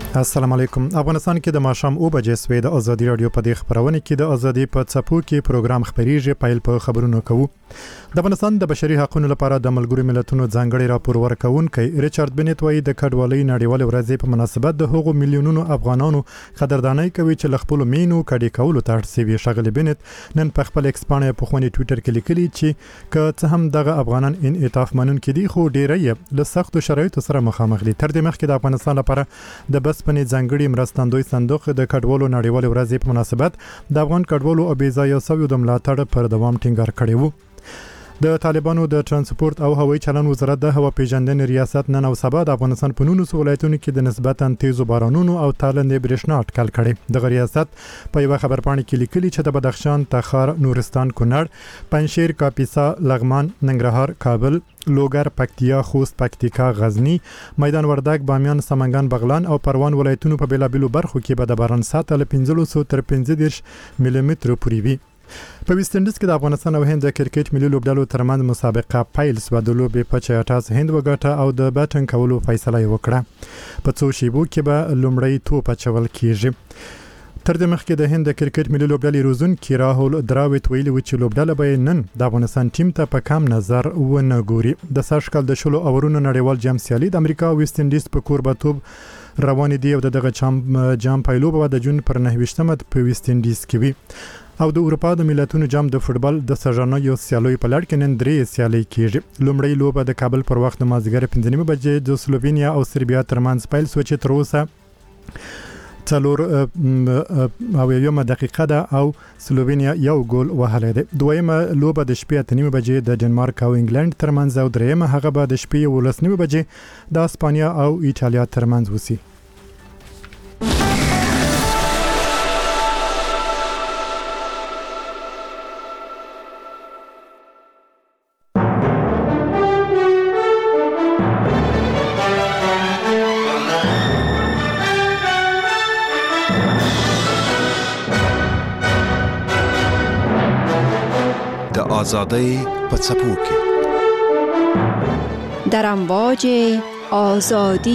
السلام علیکم. افغانستان کې د ماشام او بجې سوي د ازادي رادیو په دې خبرونه کې د ازادي په څپو کې پروګرام خبريږي. پایل په خبرونو کوو. د افغانستان د بشري حقوقو لپاره د ملګرو ملتونو ځانګړي راپور ورکونکي ریچارډ بنت وایي د کډوالۍ نړیوال ورځې په مناسبت د هغو میلیونونو افغانانو قدرداني کوي چې لخپل مینو کډي کول ته اړتیا شغله. بنت نن په خپل ایکس باندې په خونی ټوئیټر کې لیکلي چې که څه هم دغه افغانان انعطاف منونکي دي خو ډیرې له سختو شرایطو سره مخامخ دي. تر دې مخکې د افغانستان لپاره د بسپنې ځانګړي مرستندوی صندوق د کډوالو نړیوال ورځې په مناسبت د افغان کډوالو او بېځایه شویو د ملاتړ پر دوام ټینګار کړی وو. د طالبانو د ترانسپورت او هوایي چلن وزارت د هوا پیژندنې ریاست نن او سبا د افغانستان په 19 ولایتونو کې د نسبتاً تیزو بارانونو او تالندې برېښنا اټکل کړي. د ریاست په یو خبرپاڼه کې لیکلي چې د بدخشان، تخار، نورستان، کونړ، پنجشیر، کاپیسا، لغمان، ننګرهار، کابل، لوګر، پکتیا، خوست، پکتیکا، غزنی، میدان وردګ، بامیان، سمنګان، بغلان او پروان ولایتونو په بیلابیلو برخو کې به د باران سطح له 15 تر 15 ملي متر پورې وي. په ویسټ انډیز کې د افغانستان او هند د کرکټ ملي لوبډلو ترمنځ مسابقه پیل شوه. د لوبې په 86 هند وګټه او د بیټنګ کولو فیصله وکړه. په څو شیبو کې به لومړی توپ اچول کیږي. تر دې مخکې د هند د کرکټ ملي لوبډلې روزونکي راهول دراویت ویلي و چې لوبډله به نن د افغانستان ټیم ته په کم نظر ونه ګوري. د ساشکل د شلو اورونو نړیوال جام سیالي د امریکا او ویسټ انډیز په کوربتوب روان دي او دغه جام پایلو به د جون پر 9 په ویسټ انډیز کې وي. او د اروپا د ملتونو جام د فوتبال د سژانو سیالي په لړ کې نن درې سیالي کیږي. لومړی لوبه د کابل پر وخت د مازیګر 5:30 بجې د سلووینیا او سربیا ترمنځ پیل شو چې تر اوسه 4 دقیقه ده او سلووینیا یو ګول وهلی دی. دویمه لوبه د شپې 8:30 بجې د ډنمارک او انګلند ترمنځ او دریمه هغه به د شپې 11:30 بجې د اسپانیا او ایټالیا ترمنځ وسی. آزادی په څپو کې در امواج آزادی.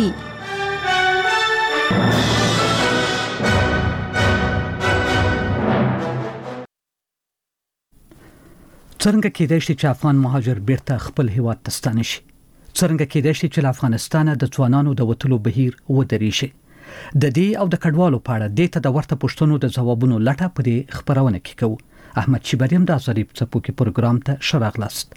څنګه کېدای شي چې افغان مهاجر بیرته خپل هیواد ته ستانه شي؟ څنګه کېدای شي چې افغانستان د ځوانانو د وټلو بهیر ودرې شي؟ د دې او د کډوالو په اړه د ته د ورته پوښتنو د ځوابونو لټه په دې خبرونه کې کوو. احمد شیبریم د ازادي څپو کې پروګرام ته شراغلاست.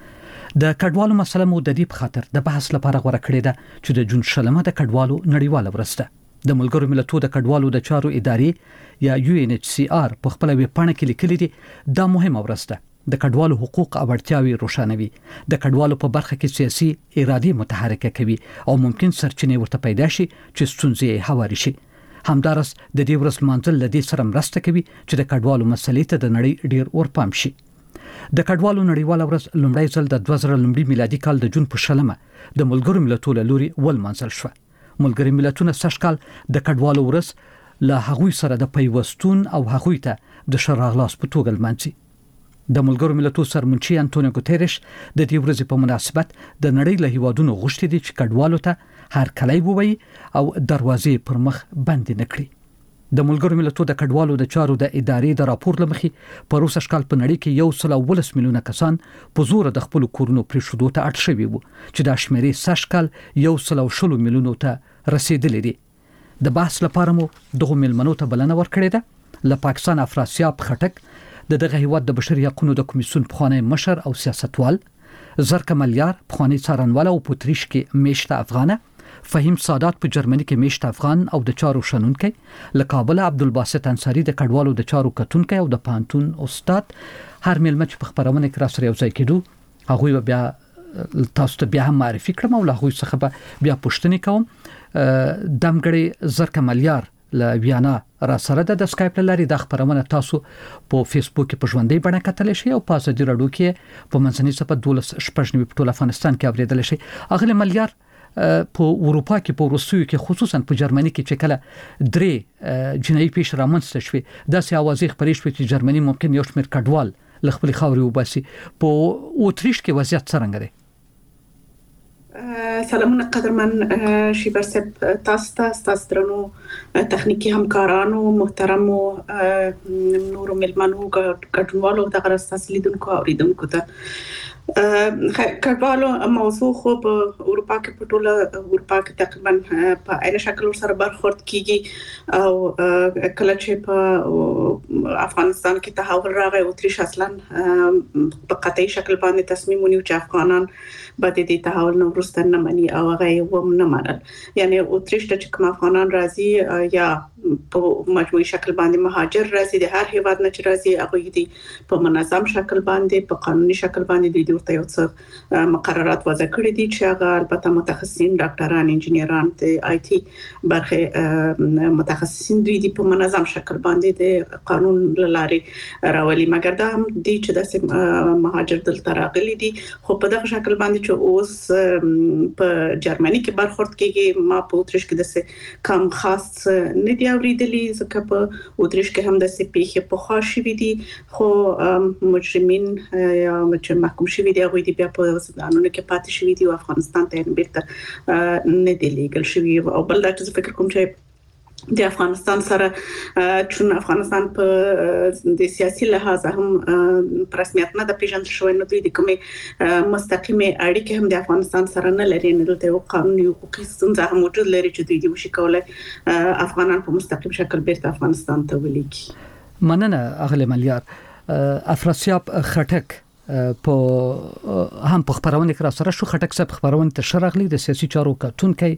د کډوالو مسله مو د دې په خاطر د بحث لپاره غوړه کړې ده چې د جون شلمه د کډوالو نړیواله ورځ ده. د ملګرو ملتونو د کډوالو د چارو ادارې یا UNHCR په خپل ویب پاڼه کې لیکلي دي دا مهمه ورځ ده. د کډوالو حقوق او اړتیاوې روښانوي، د کډوالو په برخه کې سیاسي اراده متحرکه کوي او ممکن سرچینې ورته پیدا شي چې ستونزې هواري شي. همدارس د دې ورځ منځل لدې سره مرسته کوي چې د کډوالو مسلې ته د نړۍ ډیر ورپام شي. د کډوالو نړیواله ورځ لومړی ځل د 2000 میلادي کال د جون په شلمه د ملګرو ملتونو لوري ولمنځل شو. ملګرو ملتونو سږکال د کډوالو ورځ له هغوی سره د پیوستون او هغوی ته د شراغلاس په توګه لمانځي. د ملګرو ملتونو سرمنشي انټونیو ګوتریش د دې ورځې په مناسبت د نړۍ له هیوادونو غوښتي دي چې کډوالو ته هر کلی ووي او دروازې پر مخ بند نه کړي. د ملګرو ملتونو د کډوالو د چارو د ادارې د راپور لمخې په روسه شکل په نړۍ کې 1.1 میلیونه کسان په زور د خپل کورونو پرې شودو ته اړ شوي وو چې د شمیرې سشکل 1.0 میلیونو ته رسیدلې دي. د بحث لپاره مو دغه ملمنو ته بلنه ورکړې ده. له پاکستان افراسیاب خټک دغه هیواد د بشري حقوقو د کمیسیون پخوانی مشر او سیاستوال، زرکه ملیار پخوانی څارنوال او پوتریش کې میشته افغانه، فهیم سادات په جرمني کې میشته افغان او د چارو شنونکي، له کابل عبدالباسط انصاری د کډوالو د چارو کتونکي او د پانتون استاد. هر ملمه چې په خبرونه کې را سره یو ځای کېدو هغه بیا تاسو ته بیا هم معرفي کړم او له هغوی څخه بیا پوښتنې کوم. دمګړی زرکه ملیار له ویانا را سره د اسکایپ لاري د خبرونه تاسو په فیسبوک کې په ژوندۍ بڼه کتلی شئ او په ازادي راډیو کې په منځنۍ صفحه 12 په ټول افغانستان کې اوریدل شئ. اغلی ملیار په اروپا کې په روسیې کې خصوصا په جرمني کې چې کله درې جنایي پیښې رامنځته شوې داسې اوازې خپرې شوې چې جرمني ممکن یو شمېر کډوال له خپل خاورې وباسي. په اوتریش کې وضعیت څنګه دی؟ سلامونه قدرمن شیبر صاحب، تاسو درنو تخنیکی همکارانو، محترمو نورو ملمنو، ګډونوالو، دغه تاسو لیدونکو او اوریدونکو ته کډوالو موضوع خو په اروپا کې په ټوله اروپا کې تقریبا په عین شکل سره برخورد کیږي او کله چې په افغانستان کې تحول راغی، اتریش اصلا په قطعي شکل باندې تصمیم ونیو چې افغانان به د تحول نه وروسته نه مني او هغه یې هم نه منل. یعنی اتریش ته چې کوم افغانان راځي یا په مجموعي شکل باندې مهاجر راځي، د هر هیواد نه چې راځي هغه دې په منظم شکل باندې په قانوني شکل باندې د ورته یو څه مقررات وضع کړی دي چې هغه البته متخصصین، ډاکټران، انجینران، د آی ټي برخه متخصصین دوی د په منظم شکل باندې د قانون لارې راولي. مګر دا هم دي چې د مهاجر دلته راغلي دي، خو په دغه شکل باندې چې اوس په جرمني کې برخورد کیږي، ما په اتریش کې د کم خاص نه دی اوریدلی، ځکه په اتریش کې هم د پیښې په خوا شوي دي، خو مجرمین یا محکوم شوي دي هغوی دي بیا په زندانونو کې پاتې شوي دي او افغانستان ته بیرته نه دی لیږل شوي. او بل دا چې فکر کوم چې د افغانستان سره چون افغانستان په د سیاسي لحاظ هم په رسمیت نه د پیژندل شوی، نو دوی د کومې مستقیمه اړیکې هم د افغانستان سره نه لري، نه دلته یو قانوني حقوقي ستونزه هم موجود لري چې دوی د وشي کولای افغانان په مستقیم شکل بیرته افغانستان ته ولیږي. مننه اغلی ملیار. افراسیاب خټک په هم په خبرونه کې را سره شو. خټک صاحب خبرونه ته شرغلی د سیاسي چارو کتونکي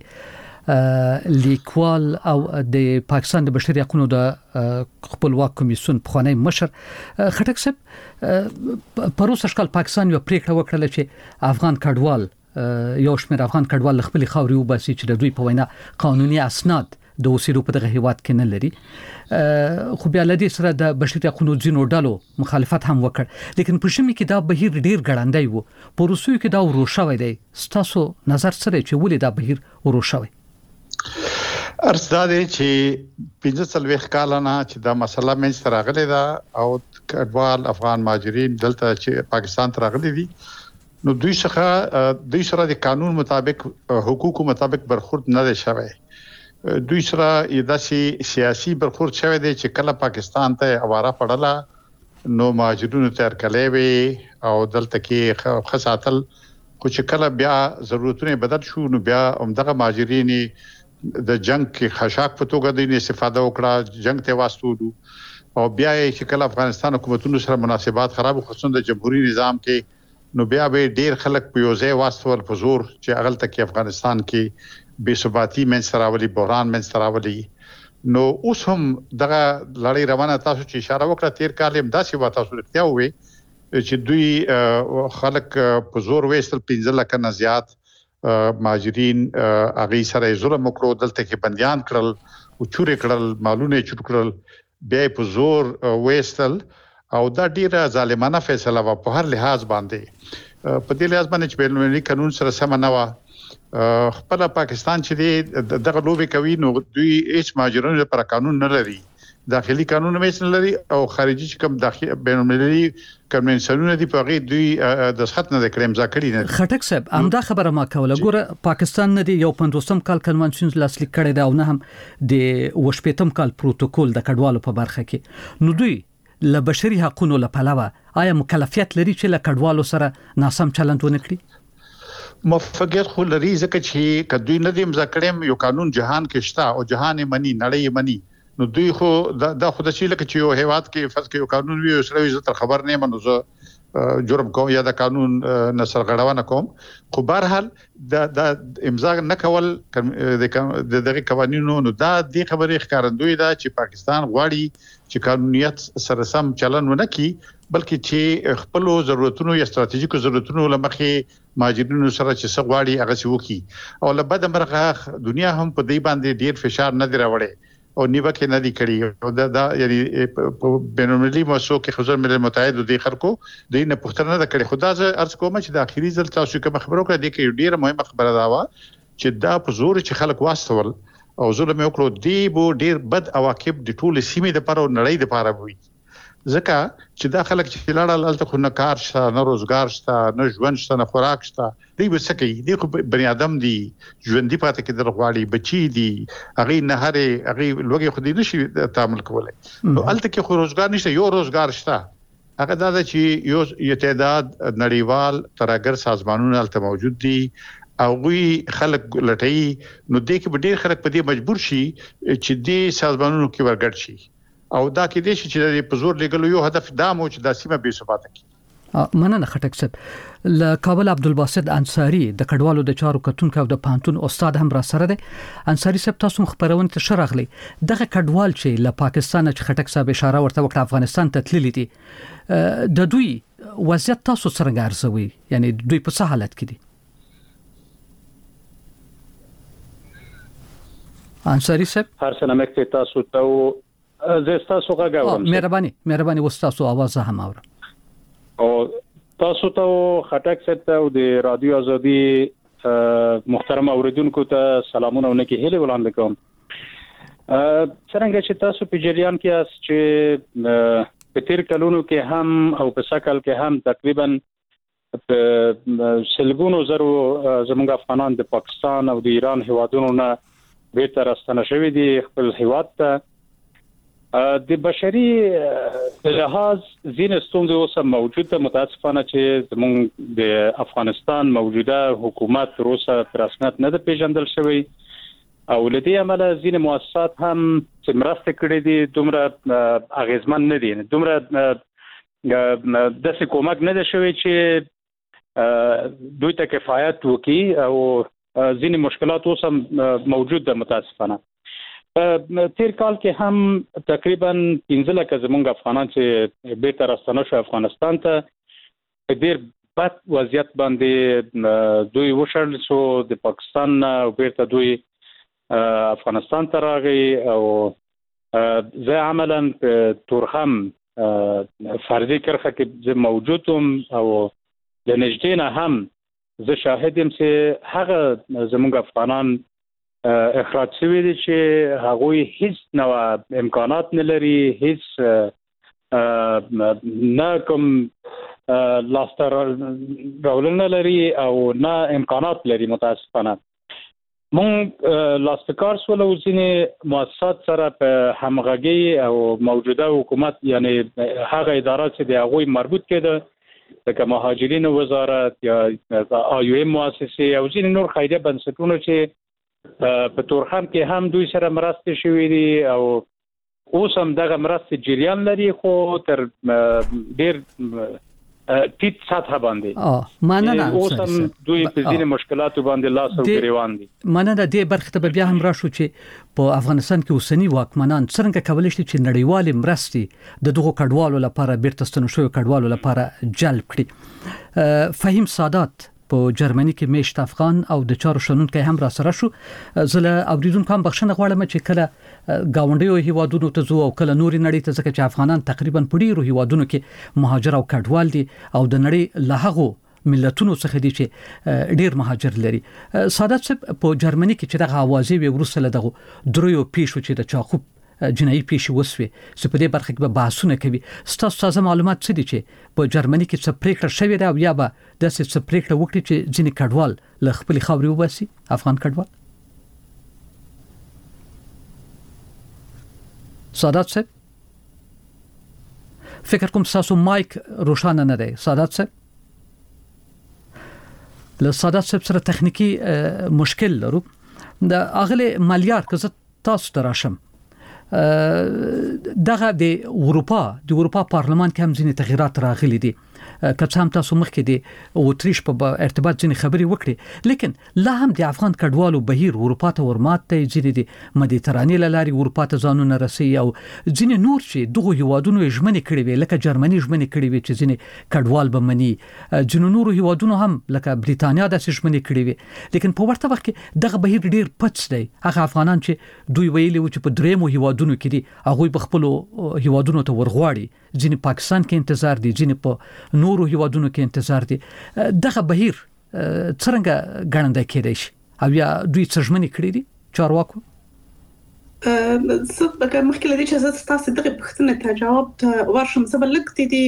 لیکوال او د پاکستان د بشري حقوقو د خپلواک کمیسیون پخوانی مشر. خټک صاحب پروسه شکل پاکستان یو پریکړه وکړه چې افغان کډوال یو شمېر افغان کډوال خپل خاوري وباسي چې د دوی په وینا قانوني اسناد د اوسېدو په دغه هیواد کې نه لري. خو بیا لدی سره د بشري حقوقو ځینو ډلو مخالفت هم وکړ، لیکن په شمه کې دا بهیر ډیر ګړندای وو. په روسیو کې دا ورو شوی دی. ستاسو نظر سره چې ولې دا بهیر ورو شوی؟ ارزاده چې 15 کال نه چې دا مسله مې سره غلې ده او کډوال افغان مهاجرین دلته چې پاکستان ته راغلي دي، نو دوی سره د قانون مطابق حقوقو مطابق برخورد نه دی شوی. دوی سره داسې سیاسي برخورد شوی دی چې کله پاکستان ته اواره پړله نو مهاجرونو ته ارکلې وي او دلته کې خاصاتل، خو چې کله بیا ضرورتونه بدل شو نو بیا همدغه مهاجرین د جنگ کې خشاک په توګه د استفاده وکړه، جنگ ته واستولو او بیا چې کله افغانستان حکومتونو سره مناسبات خراب، خصوصا د جمهوریت نظام کې، نو بیا به ډیر خلک په یو ځای واستول په زور چې اغل تک افغانستان کې بے ثباتی من سراولي، بحران من سراولي. نو اوس هم دغه لړۍ روانه. تاسو چې اشاره وکړه تیر کال هم داسې و، تاسو اړتیا وې چې دوی خلک په زور وېستل، 15 لک نه زیات مهاجرین اغه سره ظلم وکړو، دلته کې بنديان کړل او چورې کړل، مالونه چور کړل، بیا په زور وېستل او دا ډیره ظالمانه فیصله و په هر لحاظ باندې. په دې لحاظ باندې چې بین‌المللي قانون سره سم نه و. خپل پاکستان چې دغه لوبي کوي نو دوی هیڅ مهاجرینو لپاره قانون نه لري، داخلي قانون هم نه لري او خارجي چې کوم داخلي بین‌المللي کنونونه دي په هغه دوی د سخت نه کړم ځکړي نه. خټک صاحب همدا خبره ما کوله. ګوره پاکستان نه دی یو 50م کال کنونشن لاسلیک کړی دا او نه هم د 18م کال پروتوکول د کډوالو په برخه کې، نو دوی له بشري حقوقو لپاره آیا مکلفیت لري چې له کډوالو سره ناسم چلند ونه کړي؟ موافقت خو لري ځکه چې کدوې نه دي مذاکرې یو قانون جهان کې شته او جهان مني، نړۍ مني، نو دوی خو دا خود شي لکه چې یو هیواد کې فرض کې یو قانون وي او سره عزت خبر نه منو زه جرم کوم یا د قانون نصر غړونه کوم، خو بهر حال د امضا نه کول د دغه قوانینو نو دا د خبرې ښکارندوی دا چې پاکستان غواړي چې قانونیت سره سم چلن ونه کړي، بلکې چې خپل ضرورتونو یا ستراتیژیکو ضرورتونو لمخې مهاجرینو سره چې څه غواړي هغه څه وکړي. او له بده مرغه دنیا هم په دې باندې ډیر فشار نه دی راوړی او نیوکه نه دی کړی. دا یعنی په بین‌المللي موسسو کې حضور ملل متحد د خلکو د نه پښتنه نه کړي. خدا زه ارز کوم چې د اخیری ځل تاسو کوم خبرو کړه دي کې ډیره مهمه خبره دا و چې دا په زور چې خلک واستول او ظلم وکړو دی بو ډیر بد عواقب د ټول سیمې لپاره او نړۍ لپاره وي. ځکه چې دا خلک چې لاړل الته خو نه کار شته نه روزګار شته نه ژوند شته نه خوراک شته دوی وسکي دی خو بني ادم دي ژوندۍ پاتې کېدل غواړي بچي دي هغه نه هغه لوګي خو دې نشي تعامل کولای نو الته کې خو روزګار نشته یو روزګار شته هغه دا چې یو تعداد نړیوال ترګر سازمانونه الته موجود دي او وی خلک لټي نو دې کې ډېر خلک په دې مجبور شي چې دې سازمانونو کې ورګډ شي او دا کې دې چې په زور لګلو یو هدف دا مو چې د سیمه به ثبات کی مننه خټک صاحب ل کابل عبدالباسط انصاری د کډوالو د چارو کتونکو او د پانتون استاد هم را سره دی انصاری صاحب تاسو خبرونه ته شرغلی دغه کډوال چې له پاکستان چې خټک صاحب اشاره ورته وکړه افغانستان ته تللی دي د دوی وضعیت تاسو څنګه ارزوي یعنی دوی په څه حالت کې دي انصاری صاحب هر سلام کې تاسو ته زستا سوغه غواړم مهرباني وستاسو आवाज هم اورم او تاسو ته خټک صاحب او د رادیو ازادي محترم اوریدونکو ته سلامونه ونکي هله وړاندې کوم څنګه چې تاسو په جریان کې اس چې په تیر کلونو کې هم او په سکل کې هم تقریبا سلګونو زرو زموږ افغانان د پاکستان او د ایران هیوادونو نه بیرته راستنه شوی دي خپل هیواد ته د بشري لحاظ ځینې ستونزې اوس موجوده متاسفانه چې زموږ د افغانستان موجوده حکومت روسه رسمیت نه د پیژندل شوی او لدی عمله ځینې مؤسسات هم چې مرسته کړې دي دومره اغیزمن نه دي دومره د څه کومک نه ده شوی چې دوی ته کفایت وکړي او ځینې مشکلات اوس هم موجود ده متاسفانه تیر کال کې هم تقریبا 15 لک زموږ افغانان چې بیرته راستنه شو افغانستان ته په ډیر بد وضعیت باندې دوی وشړل شو د پاکستان او بیرته دوی افغانستان ته راغی او زه عملاً په تورخم فرضي کرخه کې موجودم او د نږدې نه هم زه شاهدم چې هغه زموږ افغانان اخراج شوی دي چې هغوی هیڅ نو امکانات نه لري هیڅ نه کوم لاستر راولنه لري او نه امکانات لري متاسفانه مونږ لاستکار سول او ځینې مؤسسات سره په همغږي او موجوده حکومت یعنی هغه ادارات چې د هغوی مربوط کېده لکه مهاجرینو وزارت یا آی او ام مؤسسه او ځینې نور خیریه بنسټونه چې په تورخم کې هم دوی سره مرسته شوې دي او اوس هم دغه مرسته جریان لري خو تر ډیر ټیټ سطح باندې مننه اوس هم دوی په ځینې مشکلاتو باندې لاس او ګریوان دي مننه د برخه ته بیا هم راشو چې په افغانستان کې اوسنی واکمنان څنګه کولای شي چې نړیوال مرستې د دغو کډوالو لپاره بیرته ستنو شوی کډوالو لپاره جلب کړي فهیم سادات په جرمني کې میشت افغان او د چارو شنونکو هم را سره شو زله اوریدونکو هم بخښنه غواړم چې کله گاونډیو هیوادونو ته زو او کله نوري نړۍ ته ځکه چې افغانان تقریبا په ډیرو هیوادونو کې مهاجر او کډوال دي او د نړۍ له هغو ملتونو څخه دي چې ډیر مهاجر لري سادات صاحب په جرمني کې چې دغه اوازې وي ورسره دغه دریو پیښو چې د چاخوب جنایي پیښې وسوي چې په دې برخه کې به بحثونه کوي ستاسو تازه معلومات څه دي چې په جرمني کې څه پریکړه شوې ده او یا به د څه پریکړه وکړي چې ځینې کډوال له خپل خاورې وباسي افغان کډوال سادات صاحب فکر کوم تاسو مایک روښانه نه دی سادات صاحب له سادات صاحب سره تخنیکی مشکل لرو د اغله مالیار که تاسو تراشم دغه د اروپا پارلمان کې هم ځینې تغیرات راغلي دي که څه هم تاسو مخکې د اوتریش په ارتباط ځینې خبرې وکړي لیکن لا هم د افغان کډوالو بهیر اروپا ته ورمات دی ځینې د مدیترانې لاري اروپا ته ځانونه رسي او ځینې نور چې دغه هیوادونو ژمنې کړې وي لکه جرمني ژمنې کړې وي چې ځینې کډوال به مني ځینې نور هیوادونو هم لکه بریتانیا د ژمنې کړې وي لیکن په ورته وخت کې دغه بهیر ډیر پټ دی هغه افغانان چې دوی ویلي و چې په دریمو هیوادونو کې دي هغه په خپل هیوادونو ته ورغواړي ځینې پاکستان کې انتظار دي ځینې په نورو هیوادونو کې انتظار دي دغه بهیر څنګه ګڼل کېدای شي او یا دوی څرمنې کړې دي چارواکو څه مخکې لدی چې زه تاسو دغه پوښتنه ته جواب ورشم زه بلک دي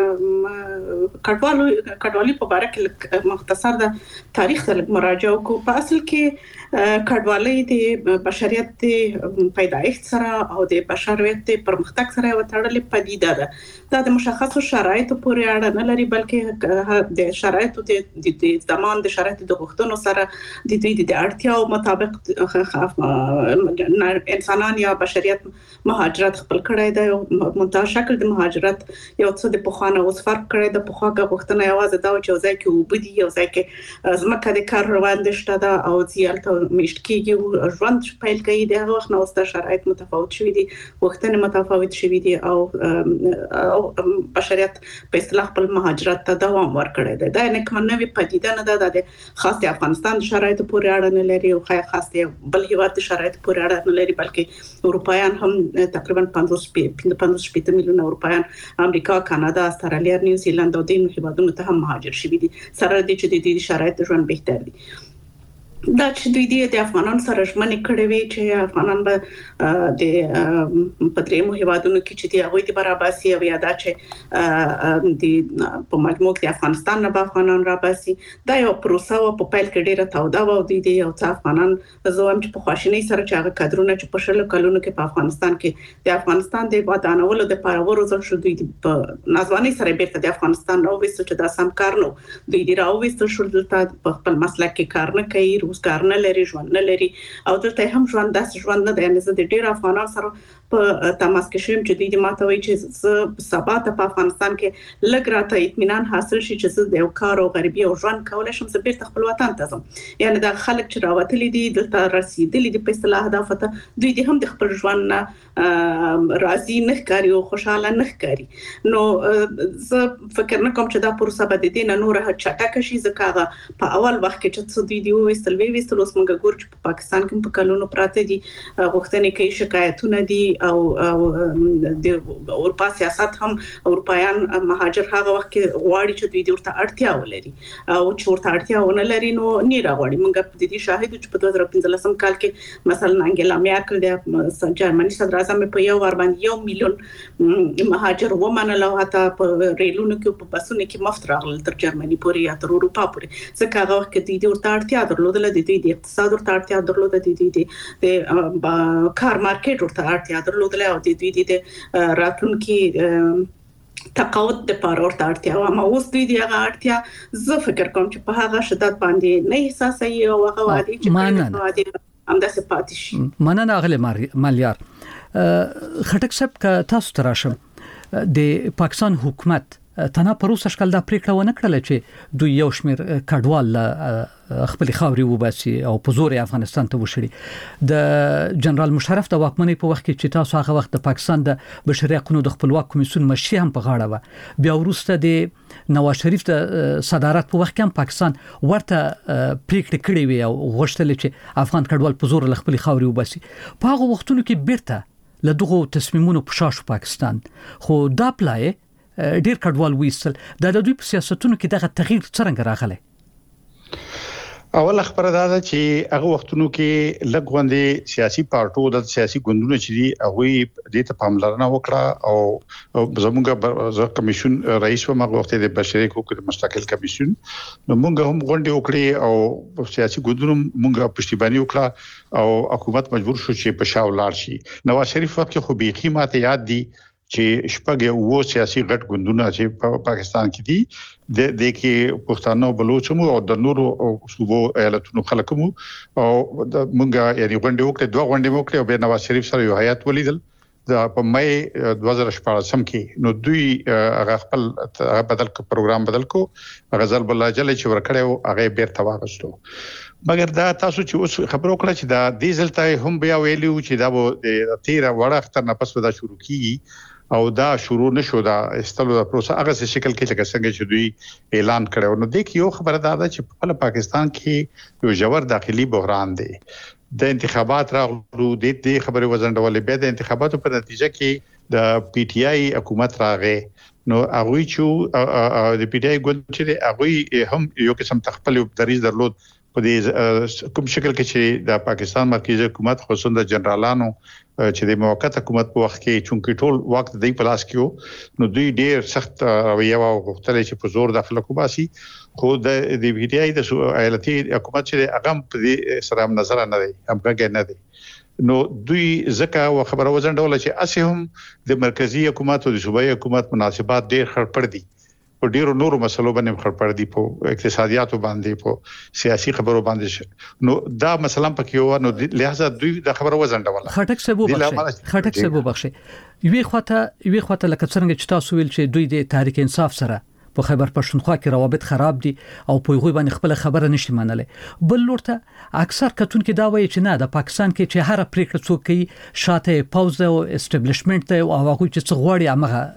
کډوالي په اړه کې مختصر د تاریخ ته مراجعه کو. په اصل کې کډوالي د بشریت د پیدایښت سره او د بشریت د پرمختګ سره وتړلې پدیده ده. دا د مشخصو شرایطو پورې اړه نه لري بلکې د شرایطو د زمان د شرایطو د غوښتنو سره د دوی د اړتیاو مطابق انسانان یا بشریت مهاجرت خپل کړی دی. او منتها شکل د مهاجرت یو څه د پخوانه اوس فرق کړی د پخواګه غوښتنه یوازې دا چې ځای کې وبدي یو ځای کې زمکه د کار روان دي شته دا او زیالته مشت کېږي ژوند پیل کوي. د هغه وخت نو ست شرایط متفاوت شوي دي غوښتنې متفاوت شوي دي او بشریت په اصطلاح خپل مهاجرت ته دوام ورکړی دی. دا نه کوم نوې پدیده نه ده د خاص د افغانستان شرایطو پورې اړه نه لري او خاص د بل هیواد شرایطو پورې اړه نه لري بلکې اروپایان هم تقریبا 50 میلیونه اروپایان امریکا، کانادا، استرالیا، نیوزیلند او دین هیوادونو ته هم مهاجر شوي دي سره د چې د دې شرایط ژوند بهتر دي. دا چې دوی د افغانانو سره ژمنې کړې وي چې افغانان به د پدریمو هیوادونو کې چې دی هغه د برابرسي او یا دا چې د په مجموع کې افغانستان نه به افغانان راباسي. دا یو پروسه او په پیل کې ډیره توده و او د یو څه افغانان زوم چې په خواشینۍ سره چې هغه کادرونه چې په شلو کلونو کې په افغانستان کې د افغانستان د ودانولو د لپاره ورزل شو دوی په نازواني سره بیرته د افغانستان نو وستو چې دا سم کار نو دوی دی راوستل شو دلته په خپل مسلک کې کار نه کوي، روزګار نه لري، ژوند نه لري او دلته هم ژوند داسې ژوند نه دی. یعنې زه د ډېر افغانانو سره په تماس کې شوم چې دوی د ماته وایي چې زه سبا ته په افغانستان کې لږ راته اطمینان حاصل شي چې زه د یو کار او غریبي او ژوند کولی شم زه بیرته خپل وطن ته ځم. یعنې دا خلک چې راوتلي دي دلته رسېدلي دي په اصطلاح هدف ته دوی د هم د خپل ژوند نه راضي نه ښکاري او خوشحاله نه ښکاري. نو زه فکر نه کوم چې دا پروسه به د دې نه نوره چټکه شي ځکه هغه په اول وخت کې چې څه دوی دی وویستل اوس موږ ګورو چې په پاکستان کې په کلونو پراته دي غوښتنې کوي، شکایتونه دي او د اروپا سیاست هم اروپایان مهاجر هغه وخت کې غواړي چې دوی ورته اړتیا ولري او چې ورته اړتیا ونه لري نو نه راغواړي. موږ په دې شاهد چې په 2015 کال کې مثلا انګلا میرکل د جرمني صدر اعظم په یو ور باندې 1 میلیون مهاجر ومنل او حتی په ریلونو کې په بسونو کې مفت راغلل تر جرمني پورې یا تر اروپا پورې ځکه هغه وخت کې دوی ورته اړتیا درلوده، د دوی د اقتصاد ورته اړتیا درلوده، د دوی د کار مارکیټ ورته اړتیا درلوده او د دوی د راتلونکي تقاعد د پاره ورته اړتیا و. اما اوس دوی د هغه اړتیا زه فکر کوم چې په هغه شدت باندې نه احساسوي او هغه وادي چې همداسې پاتې شي. مننه اغلی مالیار. خټک صاحب که تاسو تراشم د پاکستان حکومت تنها پروسه شکل دا پریکړه ونه کړل چې دوی یو شمیر کډوال خپل خاوري وباسي او په زور افغانستان ته وشړي. د جنرال مشرف د واکمنۍ په وخت کې چې تاسو هغه وخت د پاکستان د بشري حقوقو د خپلواک کمیسیون مشري هم په غاړه و، بیا وروسته د نواز شریف د صدارت په وخت کې هم پاکستان ورته پریکړه کړې وي او غوښتل چې افغان کډوال په زور خپل خاوري وباسي. په هغه وختونو کې بیرته له دغه تصمیمونو په شاش پاکستان خو دا پلای ډیر کډوال وېستل. د دوی په سیاستونو کې دغه تغییر څنګه راغلی؟ اول خبره دا چې هغه وختونو کې لګوندې سیاسي پارټو د سیاسي ګوندونو چې دی هغه د ته پاملرنه وکړه او زموږ کمیشن رئیس و هغه وخت د بشري حقوقو د مستقل کمیشن نو موږ هم غونډه وکړې او سیاسي ګوندونو موږ پښتیبانی وکړه او حکومت مجبور شو چې په شاو لاړ شي. نواز شریف وخت خو بيخي ماته یاد دي چې شپږ وو سیاسي غټ ګوندونه چې په پاکستان کې دي د کې پښتانه بلوچمو او د نورو صوبو ایالتونو خلکو او مونږه یعنی غونډه وکړه، دوه غونډې وکړه او به نواز شریف سره یو هیئت ولیدل په مې 2014 کې. نو دوی هغه خپل پروګرام بدل کو، غزل بالله جل چې ورکړیو هغه بیرته واغستو. مګر دا تاسو چې اوس خبرو کړه چې دا ډیزل ته هم بیا ویلو چې دا و د 13 وړه اختر نه پس ودا شروع کیږي او دا شروع نشو دا استلو دا پروسه هغه شکل کې څنګه چې دوی اعلان کړو. نو د یو خبره دا چې په پاکستان کې یو جوړ داخلي بحران دی. د انتخابات راغلو د دې خبره وزن ډول به د انتخاباتو په نتیجه کې د پی ټی آی حکومت راغې. نو هغه چې د پی ټی آی ګوند چې هغه هم یو قسم تخپل دریز درلود په دې کوم شکل کې چې د پاکستان مرکزی حکومت خصوصا د جنرالانو چې د موقت حکومت په وخت کې چونکی ټول وخت د پلاس کېو نو دوی ډېر سخت رویه او غوښتل چې په زور داخله کوباسي خو د وی ډی آی د ایالتي حکومت چې هغه په دې سره نظر نه دی همغږی نه دی نو دوی ځکه خبره وزنډول چې اسهم د مرکزی حکومت او د صوبایي حکومت مناسبات ډېر خړپړ دي په ډیرو نورو مسلو باندې خړپړ دي په اقتصادیاتو باندې په سیاسي خبرو باندې نو دا مثلا پکې و نو لہذا دوی د خبرو وزنډول خټک سبو بخښي یوه خواته لکه څنګه چې تاسو ویل چې دوی د تحریک انصاف سره په خیبر پښتونخوا کې روابط خراب دي او په هغه باندې خپل خبره نشي منلې بل لورته اکثر کتون کې دا وایي چې نه د پاکستان کې چې هر پریکړه څوک کوي شاته پاوز او اسټابلیشمنت او هغه چې څه غواړي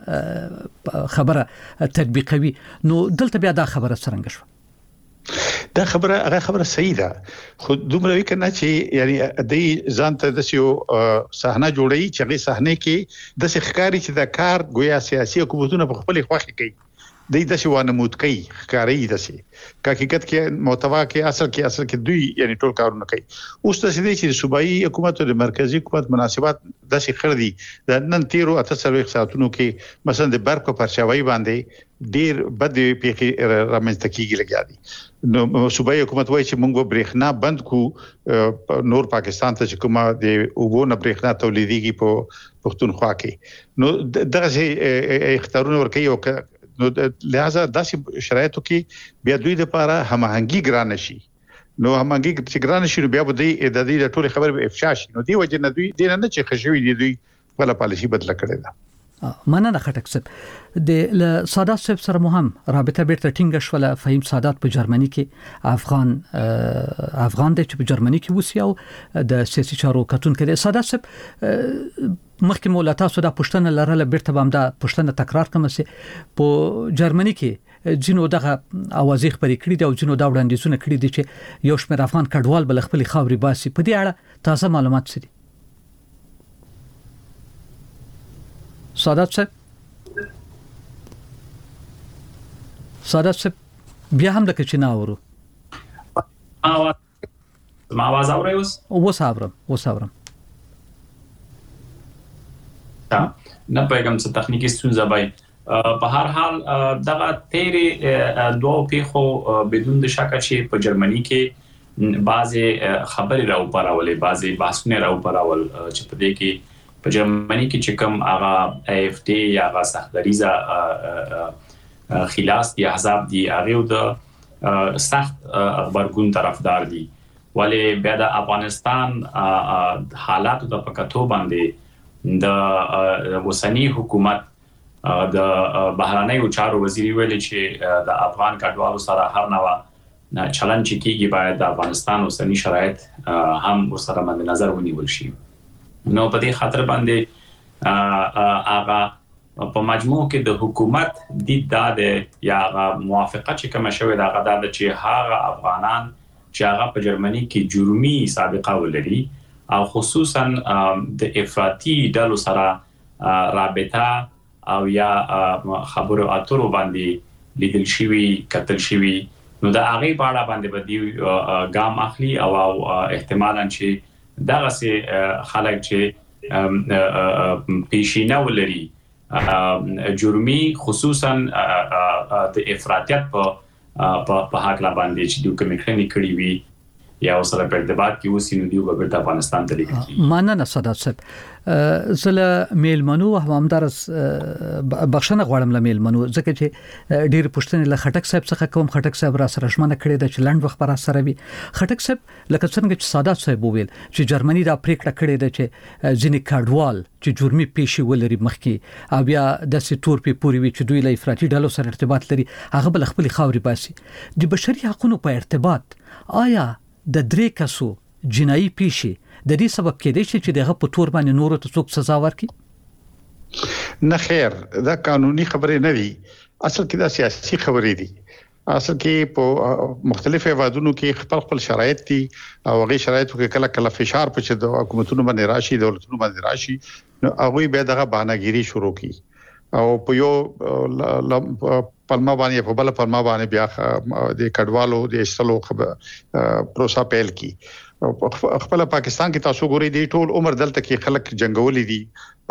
هغه خبره تطبیقوي نو دلته بیا دا خبره څنګه شو دا خبره صحیح ده خو دومره وی کنه چې یعنی د ځان ته د سیو صحنه جوړی چې غي صحنه کې د ښکاری چې د کار گویا سیاسي حکومتونه په خپل خوخي کوي د شوانه موت کوي ښکاری دسي حقیقت کې محتوا کې اصل کې دوی یعنی ټول کارونه کوي اوس د سې چې صوبایي حکومت او د مرکزی حکومت مناسبات دسي خړ دي د نن 13 ساعتونو کې مثلا د برق په پرچاوي باندې ډیر بد پیخي رامنځته کیږي لګیا دي نو صوبایي حکومت وایي چې موږ برېښنا بند کو نور پاکستان ته چې کومه د وګونه برېښنا تولیديږي په پښتونخوا کې نو دغه سي اختیارونه ورکوي او نو لہذا داسې شرایطو کې بیا دوی لپاره هماهنګي ګران شي نو هماهنګي چې ګران شي بیا به د دې ټول خبر به افشا شي نو دی وجه نه دوی نه چې خشوي دي دوی خپل پالیسي بدل کړي ده مننه خټک صاحب د سادات صاحب سره مهم رابطه بیرته ټینګه شوله فهیم سادات په جرمني کې افغان د چې په جرمني کې وسیاو د سیاسي چارو کتون کې سادات صاحب مخکې مولا تاسو دا پښتنه لرله بیرته بام دا پښتنه تکرار کوم سي په جرمني کې جنو دغه اوازې خبرې کړې دي او جنو دا وړاندیزونه کړې دي چې یو شمېر افغان کډوال بل خپل خاوري باسي په دې اړه تازه معلومات څه دي سادات صاحب بیا هم لکه چې ناورو ما आवाज اورئ اوس اورم نه پیغام څه تخنیکی ستونزه وای په هر حال دغه تیری دوه پیخو بدون د شک چې په جرمني کې بعضی خبري راو پرولې بعضی بحثونه راو پرول چې په دې کې په جرمني کې چې کوم هغه اف ډي یا هغه سختریزه خلاص دي احزاب دي هغه د سخت خبرګون طرفدار دي ولی بیا د افغانستان حالات د پکاتو باندې د وسنی حکومت د بهراني چارو وزیر ویل چې د افغان کډوالو سره هر نوع چلن چې کیږي باید د افغانستان وسنی شرایط هم ورسره مد نظر ونیول شي نو په دې خاطر باندې هغه په مجموع کې د حکومت د داده یا موافقه چې کوم شوی دا غدا چې هغه افغانان چې هغه په جرمني کې جرمي سابقه ولري او خصوصا د افراطي ډلو سره رابطه او یا خبرو اترو باندې لیدل شوی کتل شوی نو دا هغه باندې باندې ګام اخلي او احتمالاً چې دغه سي خلک چې پیشینه ولري جرمي خصوصا د افراطیت په حق لا باندې چې دوی کوم کړي وي یا سره په ارتباط کې وسینو دی په افغانستان ته لیکي مننه سادات صاحب زله میلمنو همدارس بخښنه غواړم له میلمنو ځکه چې ډیر پښتنې له خټک صاحب څخه کوم خټک صاحب را سره شمنه کړی د چلند وخت پر سره وي خټک صاحب لکه څنګه چې سادات صاحب وویل چې جرمني دا پریکړه کړې ده چې ځینې کډوال چې جرمي پیشي ولري مخکي او بیا د سټور په پوری وی چې دوی له افراطي ډلو سره ارتباط لري هغه بل خپل خاوري باسي د بشري حقوقو په ارتباط آیا د درې کسو جنایي پیښې د دې سبب کېدای شي چې دغه په تور باندې نور ته څوک سزا ورکړي نه خیر دا قانوني خبرې نه دي اصل کې دا سیاسي خبرې دي اصل کې په مختلفو وادونو کې خپل شرایط دي او هغه شرایطو کې کله فشار په د حکومتونو باندې راشي دولتونو باندې راشي نو هغه به دغه بهانهګيري شروع کی او په یو پلمه باندې په بل پلمه باندې بیا د کډوالو د استلو پروسه پیل کی خپل پاکستان کې تاسو ګورئ د ټول عمر دلته کې خلک جنگولي دي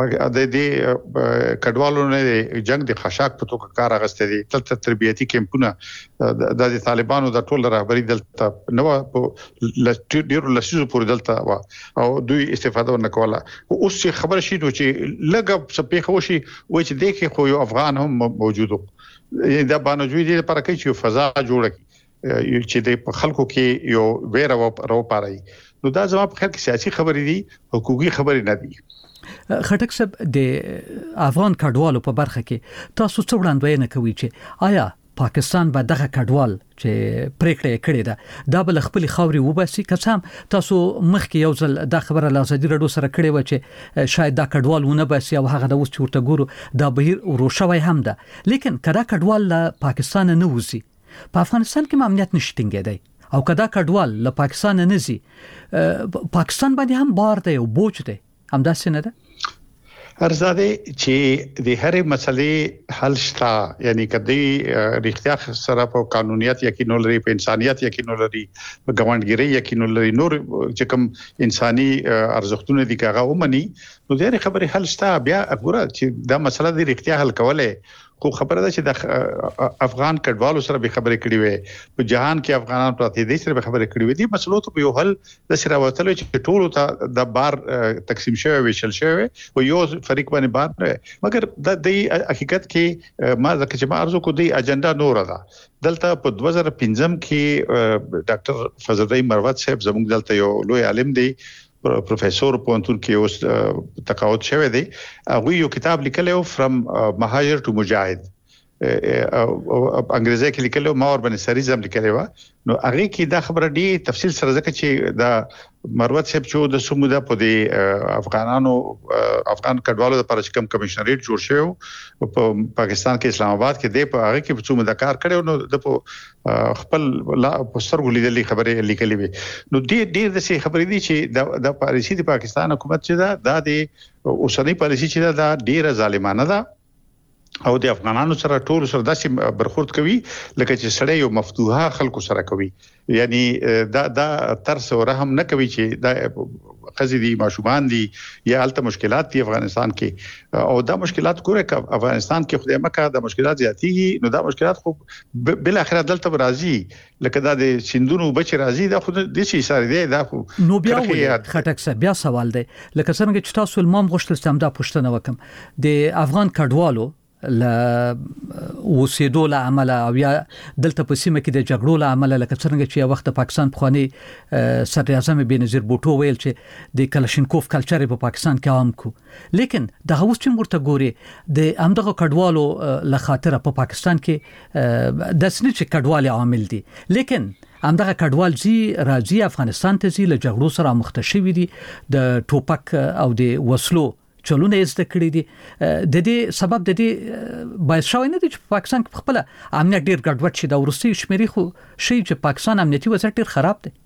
د کډوالو نه جنگ د خشاک په توګه کار اغسته دي تل تربیتي کیمپونه د طالبانو د ټول رهبری دلته نو په ډیرو لسیزو پورې دلته او دوی استفاده ونکوله اوس خبر شي چې لګب سپېخ وشي و چې دغه خو یو افغان هم موجودو دا باندې دوی لپاره کې چې فضا جوړه کی چې د خلکو کې یو ویره راو پاري نو دا زما په خیال کې سیاسي خبرې دي حقوقي خبرې نه دي خټک صاحب د افغان کډوالو په برخه کې تاسو څه وړاندوینه کوي چې آیا پاکستان به دغه کډوال چې پریکړه کړې ده دا بل خپل خاوري وباسي کسام تاسو مخکې یو ځل د خبره لازدي رډو سره کړې و چې شاید دا کډوال ونه باسي او هغه د اوس چورته ګورو دا بهیر وروشوي هم ده لیکن کدا کډوال له پاکستان نه وځي په افغانستان کې امنیت نشټینګ دی او کدا کډوال له پاکستان نه زی پاکستان باندې هم بار دی او بوج دی هم دا څنګه ده ارزاده چې د هرې مسلې حل شته یعنی کدی ریښتیا سره په قانونیت یقین لري په انسانيت یقین لري په ګوندګری یقین لري نور چې کوم انساني ارزښتونه دي کاغه ومني نو د خبرې حل شته بیا وګوره چې دا مسله د ریښتیا حل کوله خو خبره ده چې د افغان کډوالو سره به خبرې کړې وي په جهان کې افغانان پراته دي سره به خبرې کړې وي دي مسلو ته یو حل د سره وتل چې ټول ته د بار تقسیم شوی ویشل شوی او یو فریق باندې بار نه مګر د حقیقت کې ما ځکه چې ما ارزو کو دی اجنډا نور ده دلته په 2015 کې ډاکټر فضل الرحیم مروت صاحب زموږ دلته یو لوی عالم دی پروفیسور پونتون کې اوس تقاعد شوی دی هغه یو کتاب لیکلو فرام مهاجر ټو مجاهد انګریزي کې لیکلو ما ور باندې سریزم لیکلو نو هغه کې دا خبره دی تفصیل سره ځکه چې دا مروت صاحب چې د سموده په دي افغان کډوالو لپاره چې کوم کمشنریټ جوړ شو په پاکستان کې اسلام آباد کې دی په هغه کې په سموده کار کړو نو د خپل پوسټر لیدلې خبره لیکلې وي نو ډېر د څه خبرې دي چې د پالیسي د پاکستان حکومت چې دا د اوسنۍ پالیسي چې دا ډېر ظالمانه ده او د افغانانو سره ټول سره داسې برخورد کوي لکه چې سړی یو مفتوحه خلکو سره کوي یعنی دا ترس او رحم نه کوي چې دا خزي دي ماشومان دي یا الته مشکلات دي افغانستان کې او دا مشکلات ګوره ک افغانستان کې خدای مکه دا مشکلات زیاتېږي نو دا مشکلات خو بل اخر دلته راځي لکه دا د سندونو بچ راځي دا خو د شي سره دی دا خو نو بیا خټک صاحب بیا سوال دی لکه څنګه چې تاسو المام غوښتل سم دا پوښتنه وکم د افغان کډوالو لا وسیدو له عمله او یا دلته په سیمه کې د جګړو له عمله لکه څنګه چې وخت پاکستان خواني صدر اعظم بنظیر بوټو ویل چې د کلاشینکوف کلچر په پاکستان کې عام کو لیکن د هوس چې مرته ګوري د امدغه کډوالو له خاطر په پاکستان کې د سنې چې کډوالي عامل دي لیکن امدغه کډوال زی راځي افغانستان ته زی له جګړو سره مختشوي دي د ټوپک او د وسلو چلونه زده کړی دي د دې سبب د دې باید شوی نه دي چې پاکستان په خپل امنیت ډیر ګډوډ شي دا ورسي شمیري خو شي چې پاکستان امنیتي وضعیت ډیر خراب دی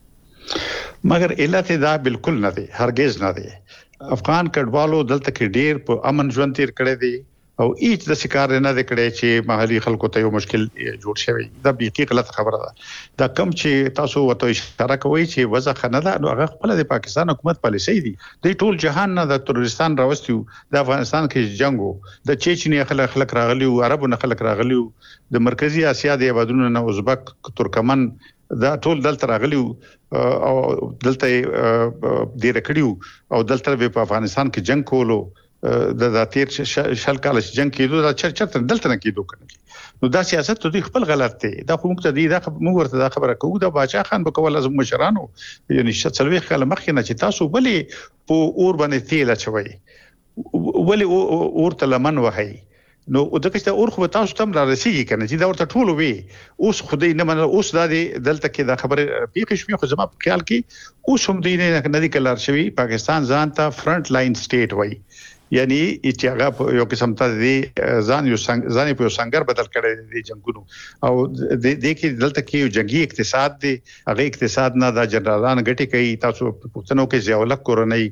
مګر علت دا بالکل نه دی هرگز نه دی افغان کډوالو دلته کې ډیر په امن ژوند تیر کړی دی او هیڅ د شکار نه د کړي چې محلي خلکو ته یو مشکل جوړ شوی دا بیخي غلط خبره ده دا کم چې تاسو وته اشاره کوي چې وضع خنه ده نو هغه خپل د پاکستان حکومت پالیسي دي د ټول جهان نه د تروریستان راوستیو د افغانستان کې جنگو د چچنی خلک راغلیو عربو نه خلک راغلیو د مرکزی اسیا د هیوادونو نه ازبک ترکمن دا ټول دلته راغلیو او دلته ډیر کړیو او دلته په افغانستان کې جنگ کولو د تیر شل کال جنگ کېدو دا چرته دلته نه کېدو کنه نو دا سیاست ته خپل غلط دی دا خو موږ ته دی دا موږ ورته دا خبره کوو دا باچا خان په کول لازم مشرانو یعنی شتلوي خلک مخکې نه چې تاسو بلې په اور باندې تیل اچوي ولې اور ته لمن وهي نو دغه چې اور خو تاسو تم را رسیږي کنه چې دا ورته ټول وي اوس خدای نه من اوس دا دلته کې دا خبره پیښ شوی خو زما په خیال کې اوس هم دی نه دی کلر شوی پاکستان ځان ته فرنٹ لاین سټیټ وای یعنی چې هغه یو قسم ته دی ځان په سنگر بدل کړي دي جنگونو او د کې دلته کې یو جنگي اقتصاد دی هغه اقتصاد نه دا جنرالان ګټي کوي تاسو پښتنو کې ځولک کورنۍ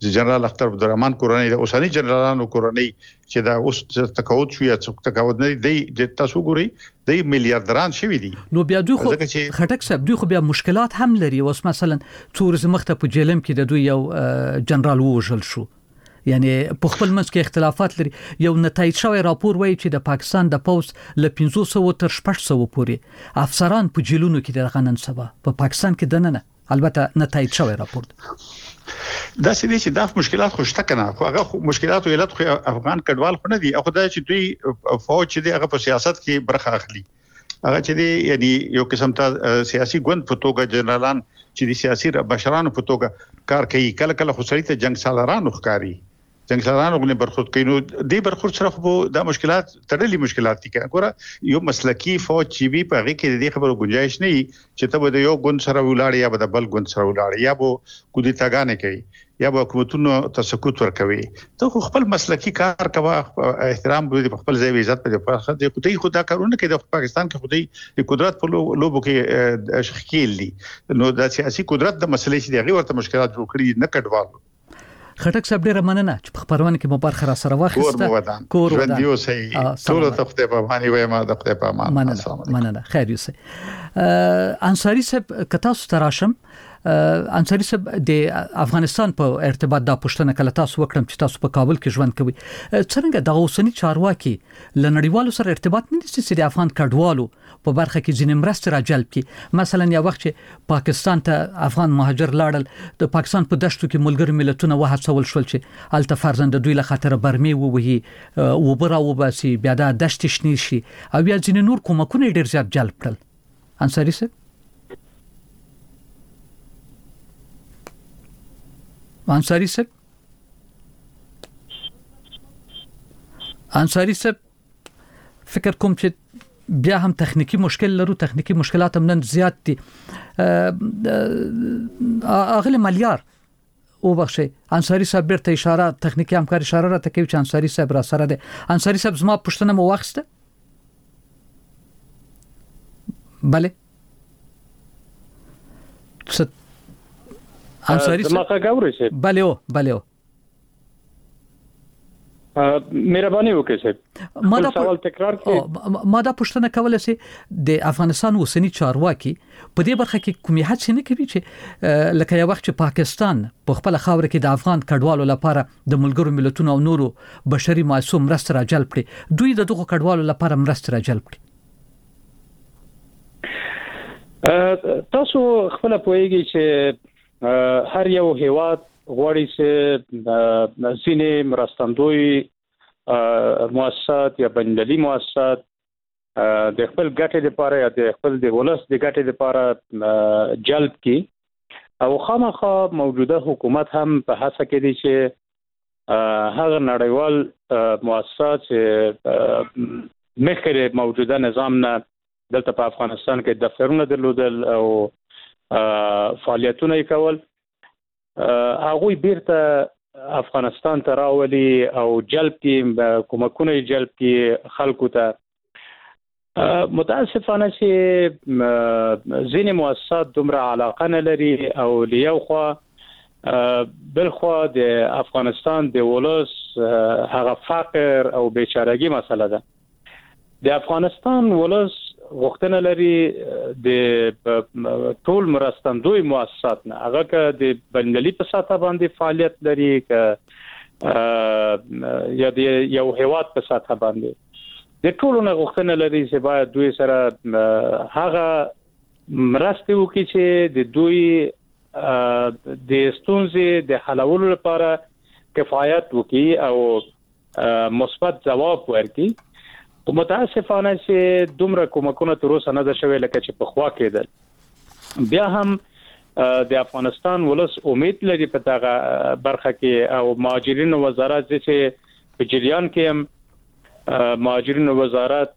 جنرال اختر عبدالرحمن کورنۍ د اوسنی جنرالانو کورنۍ چې دا اوس تقاعد شو یا تقاعد نه دی تاسو ګوري د میلیارډران شوی دي. نو بیا دوی خو خټک صاحب دوی خو بیا مشکلات هم لري. اوس مثلا تورزم مخته په جیلم کې د دوی یو جنرال وژل شو، یعنی په خپل منځ کې اختلافات لري. یو نتایج شوی راپور وایي چې د پاکستان د پوز له 500 تر 600 پورې افسران په جیلونو کې د غنن سبا په پاکستان کې دننه. البته نتایج شوی راپور دا سړي چې دا مشکلات خوشته کنه، خو هغه مشکلات او علت خو افغان کډوال خو نه دي. او خدای چې دوی فوج چې دی هغه په سیاست کې برخه اخلي، هغه چې دی یعنی یو قسم ته سیاسي ګوند په توګه جنرالان چې د سیاسي بشرانو په توګه کار کوي. کله کله خو سړی ته جنگ سالارانو ښکاری، جنگ سالارانو غو نه برخورد کوي. نو دې برخورد سره خو دا مشکلات تړلې مشکلات دي. ګوره یو مسلکی فوج چې وی په هغه کې د خبرو گنجائش نه چې ته به یو ګوند سره ولاړ یا به بل ګوند سره ولاړ یا به کو دي تاګانې کوي یا به حکومتونو تسکوت ورکوي. ته خپل مسلکی کار کوه، احترام به خپل ځای عزت په پخه دي. خدای خدا کارونه کوي د پاکستان کې خدای د قدرت په لوبو کې شخکیل دي. نو د سیاسي قدرت د مسلې چې دغه ورته مشکلات جوړ کړي نه کډوالو. خټک صاحب ډیره مننه چې په خبرونه کې مو برخه را سره واخیسته. کور ودان ژوند یو سي ټول ته خدای په امان وي. ما د خدای په امان. مننه خیر یو سي. انصاری صاحب کتا ستراشم انصاری صاحب د افغانستان په ارتباط دا پښتنه کله تاسو وکړم چې تاسو په کابل کې ژوند کوي، څنګه د اوسنی چارواکي لنړیوالو سره ارتباط نه نیسي چې د افغان کډوالو په برخه کې ځینې مرستې را جلب کړي؟ مثلا یو وخت چې پاکستان ته افغان مهاجر لاړل، د پاکستان په دشتو کې ملګری ملتونه وهڅول شول چې الته فرزند دوی له خطر برمي ووهي وبرا وباسي، بیا د دشت شنی شي او بیا ځینې نور کومکونه ډیر زیات جلب کړل. انصاری صاحب انصاری صاحب فکر کوم چې بیا هم تخنیکی مشکل لرو، تخنیکی مشکلات هم نن زیات دي. اغلی ملیار او بخشي انصاری صاحب برته اشاره تخنیکی همکار اشاره را تکوي چې انصاری صاحب را سره ده. انصاری صاحب زما پښتنه مو واخسته؟ بله انصاری صاحب ما غوړی شي. بله مهرباني وکړئ صاحب ما دا سوال تکرار کړئ. ما دا پوښتنه کوله چې د افغانستان اوسنی چارواکي په دې برخه کې کومې هڅې نه کوي چې لکه یو وخت چې پاکستان په خپل خاور کې د افغان کډوالو لپاره د ملګرو ملتونو او نورو بشري معصوم مرسته را جلب کړي، دوی د دغه کډوالو لپاره مرسته را جلب کړي؟ تاسو خپل پوهیږئ چې هر یو هیواد غواړي چې ځینې مرستندوی مؤسسات یا بین‌المللي مؤسسات د خپل ګټې لپاره یا د خپل د ولس د ګټې لپاره جلب کړي او خامخا موجوده حکومت هم په هڅه کې دي چې هغه نړیوال مؤسسات چې مخکې موجوده نظام نه دلته په افغانستان کې دفترونه درلودل او فعالیتونه کول، هغه بیرته افغانستان ته راولي او جلب کې کومکونه جلب کې خلکو ته. متاسفانه چې ځینې مؤسسات دومره علاقه نه لري او لیوخوا بلخوا د افغانستان د ولس هغه فقر او بیچارهګي مسله ده. د افغانستان ولس غوښتنه لري د ټول مرستندوی مؤسسات نه، هغه که د بین‌المللي په سطح باندې فعالیت لري که یا د یو هیواد په سطح باندې، د ټولو نه غوښتنه لري چې باید دوی سره هغه مرستې وکړي چې د دوی د ستونزې د حلولو لپاره کفایت وکړي او مثبت ځواب ورکړي. متاسفانه چې دومره کومکونه تر اوسه نه ده شوی لکه چې په خوا کېدل. بیا هم د افغانستان ولس امید لري په دغه برخه کې او مهاجرینو وزارت چې په جریان کې هم مهاجرینو وزارت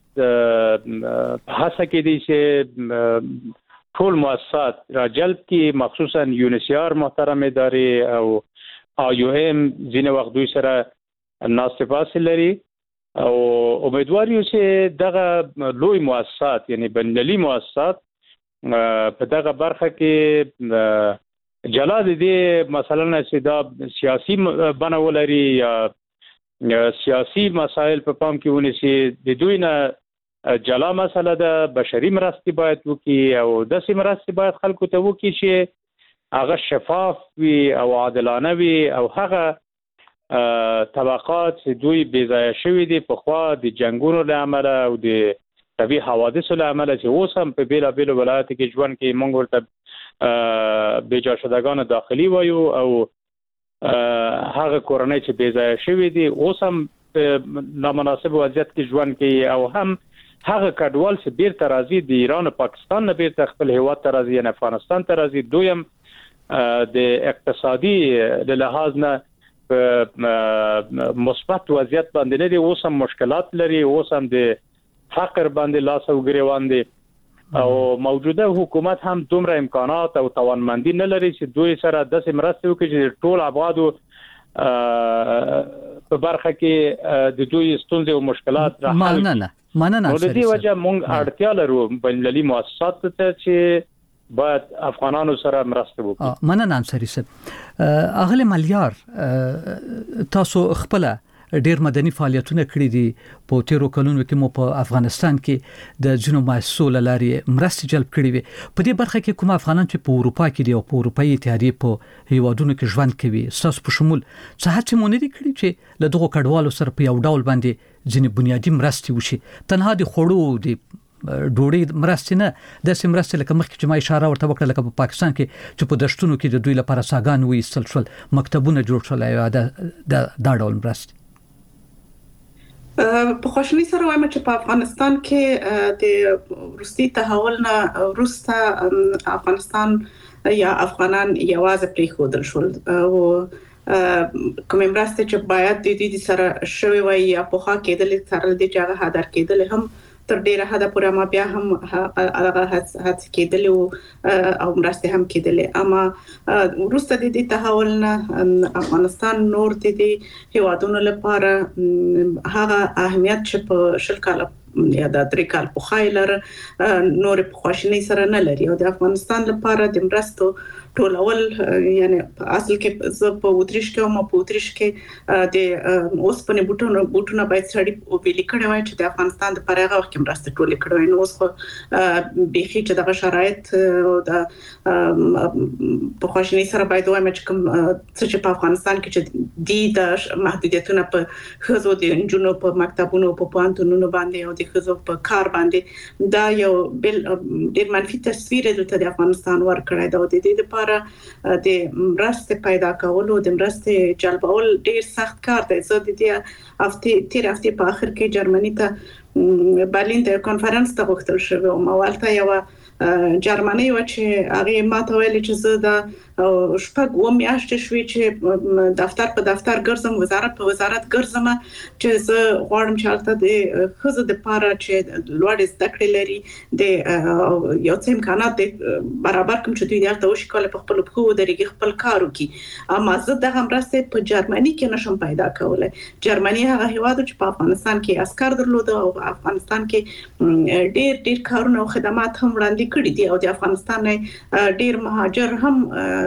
هڅه کوي چې ټول مؤسسات را جلب کړي، مخصوصا یونیسیار محترم ادارې او IOM ځینې وخت دوی سره ناستفاصل لري او امیدوار یو چې دغه لوی مؤسسات یعنی بین‌المللي مؤسسات په دغه برخه کې جلا دې مثلا چې دا سیاسي بڼه ولري یا سیاسي مسایل په پام کې ونیسي، د دوی نه جلا مسله ده بشري مرستې باید وکړي او داسې مرستې باید خلکو ته وکړي چې هغه شفاف وي او عادلانه وي او هغه طبقات چې دوی بیځایه شوي دي په خوا د جنگونو له امله او د طبیعي حوادثو له امله چې اوس هم په بیلابیلو ولایتو کې ژوند کوي، موږ ورته بېجا شدگان داخلي وایو او هغه کورنۍ چې بیځایه شوي دي اوس هم په نامناسب وضعیت کې ژوند کوي او هم هغه کډوال چې بیرته راځي د ایران او پاکستان نه بیرته خپل هیواد ته راځي یا افغانستان ته راځي، دویم د اقتصادي لحاظ نه مثبت وضعیت باندې نه دي، اوس هم مشکلات لري، اوس هم د فقر باندې لاس او ګریوان دي او موجوده حکومت هم دومره امکانات او توانمندي نه لري چې دوی سره داسې مرسته وکړي چې ټول ابعادو په برخه کې د دوی ستونزې او مشکلات را حل مننه نو د دې وجه موږ اړتیا لرو بین‌المللي مؤسسات ته چې باید افغانانو سره مرسته وکړي. مننه انصاری صاحب. اغله ملیار تاسو خپل ډیر مدني فعالیتونه کړې دي په تیرو کلونو کې مو په افغانستان کې د جنوب مؤسسو لاري مرستې جلب کړې وي. په دې برخه کې کوم افغانان چې په اروپا کې دي او په اروپאי اتحادیه په هیوادونو کې ژوند کوي تاسو په شمول څه هڅه مونږ نه کړی چې له دغه کډوالو سره په یو ډول باندې ځینې بنیادی مرستې وشي، تنها د خوړو د ډوړې مرستې نه، د سیم مرستې لکه مخکې چې ما اشاره ورته وکړه لکه په پاکستان کې چې په دشتونو کې د دوی لپاره ساګان وایستل شول، مکتبونه جوړ شول یا دا ډول مرستې. په خوشحالي سره وایم چې په افغانستان کې د روسي تحول نه وروسته افغانستان یا افغانان یوازې پریښودل شول او کوم مرستې چې باید د دې سره شوي وي یا په خا کېدل سره د جګه هدر کېدل هم تر ډیره حدا پورې ما بیا هم هغه هڅه کېدل او مرسته هم کېدل، اما وروسته د دې تحول نه افغانستان نور د هیوادونو لپاره هغه اهمیت چې په شل کال یا د 3 کال په خایلر نور په خوشنۍ سره نه لري او د افغانستان لپاره د مرستو ټولول یعنی په اصل کې زه په اوتریش کې او په اوتریش کې د اوسپنې بوټونه باید سړی ویل کړي وای چې د افغانستان د پرغه وخت مرسته ټول کړي نو اوس خو بيخي چې دغه شرایط او د په خوشنۍ سره باید وایم چې کوم چې په افغانستان کې چې د محدودیتونه په خزو د انجونو په مکتبونو په پوهنتونونو باندې او د خزو په کار باندې دا یو بل ډیر منفي تصویر د افغانستان ورکړی دا د دې لپاره د مرستې پیدا کولو د مرستې جلبول ډیر سخت کار دی. زه د دې تیر هفته په اخر کې جرمني ته برلین ته کانفرنس ته غوښتل شو او مالته یو جرمني و چې هغه ماته ویل چې زه د شپږ و میاشتې شوې چې دفتر په دفتر ګرځم، وزارت په وزارت ګرځم چې زه غواړم چې البته د خزه د پاره چې لوړ زده کړې لري د یو څه امکانات برابر کوم چې دوی دلته وشي کول په خپل خو درېږي خپل کار وکي، اما زه د مرسته په جرمني کې نشم پیدا کولای. جرمني هغه هیواد چې په افغانستان کې عسكر درلود او افغانستان کې ډېر کارونه او خدمات هم وړاندې کړي دي او د افغانستان ډېر مهاجر هم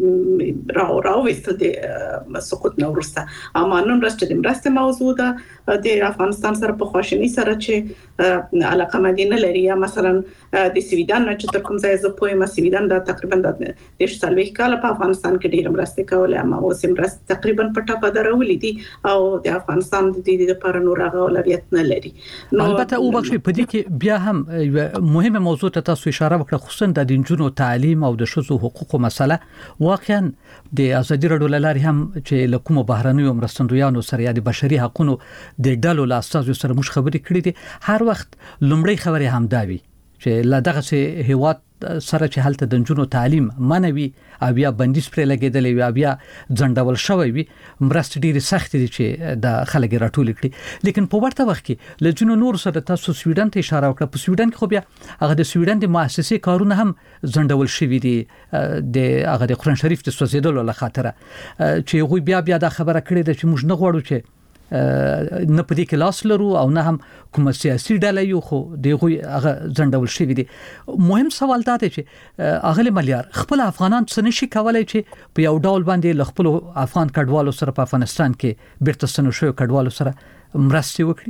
راوېستل د سقوط نو ورسته، اما نن ورځ د مرسته موضوع ده د افغانستان سره په خوشنۍ سره چې علاقه مدینه لري یا مثلا د سویډن چې تر کوم ځای زه پوهیم سویډن دا تقریبا د 30 کال په افغانستان کې ډېر مرسته کوله، اما اوس مرسته تقریبا په ټاپه درولې دي او د افغانستان د دې لپاره نور هغه اولویت نه لري. البته او بخښي په دې کې بیا هم مهمه موضوع ته تاسو اشاره وکړه، خصوصا د جنونو تعلیم او د شذو حقوقو مسله واقعا د ازادي رادیو لاري هم چې لکوم بهرنیو مرستندویانو سره یا د بشري حقوقو د ډلو لاستازو سره مش خبرې کړې دي، هر وخت لومړی خبره هم داوي چې لا دغه سه هیواد سره چې حالت د جنونو تعلیم منوي او بیا بندیز پر لګیدل وي بیا ځندول شوی وي مرستې ډیره سخت دي چې د خلک راټول کړي، لیکن په ورته وخت کې له جنونو نور سره تاسو سویډن ته اشاره وکړه. په سویډن کې خو بیا هغه د سویډن د مؤسسې کارونه هم ځندول شوی دي د هغه د قرآن شریف د سوځیدلو له خاطر چې غوي بیا د خبره کړې ده چې موږ نه غواړو چې نه په دې کې لاس لرو او نه هم کوم سیاسي ډله یو خو دغه هغه ځندول شوی دي. مهم سوال دا دی چې اغلی ملیار خپل افغانان څه نشي کولای چې په یو ډول باندې خپل افغان کډوالو سره په افغانستان کې بیرته ستنو شوی کډوالو سره مرسته وکړي؟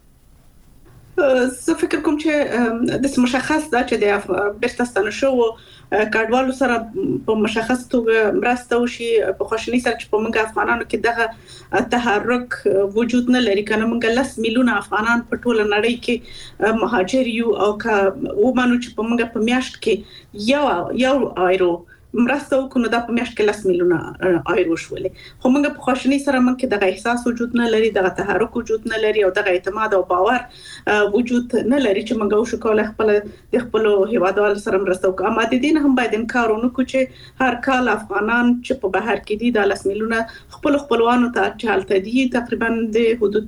زه فکر کوم چې د مشخص دا چې د بیرته ستنو شو کډوالو سره په مشخص توګه مرسته وشي په خوشنۍ سره چې په موږ افغانانو کې دغه تحرک وجود نه لري. کنه موږ 10 میلیونه افغانان په ټوله نړۍ کې مهاجر یو او که ومنو چې په موږ په میاشت کې یو ایرو مرسته وکړو دا په میاشت کې 10 میلیونه ایرو شولې. خو موږ په خوشنۍ سره موږ کې دغه احساس وجود نه لري، دغه تحرک وجود نه لري او دغه اعتماد او باور وجود نه لري چې موږ وشو کولای خپل هیوادوالو سره مرسته وکړو. اما د دې نه هم باید انکار ونه کړو چې هر کال افغانان چې په بهر کې دي د 10 میلیونه خپلوانو ته چالت دي تقریبا د حدود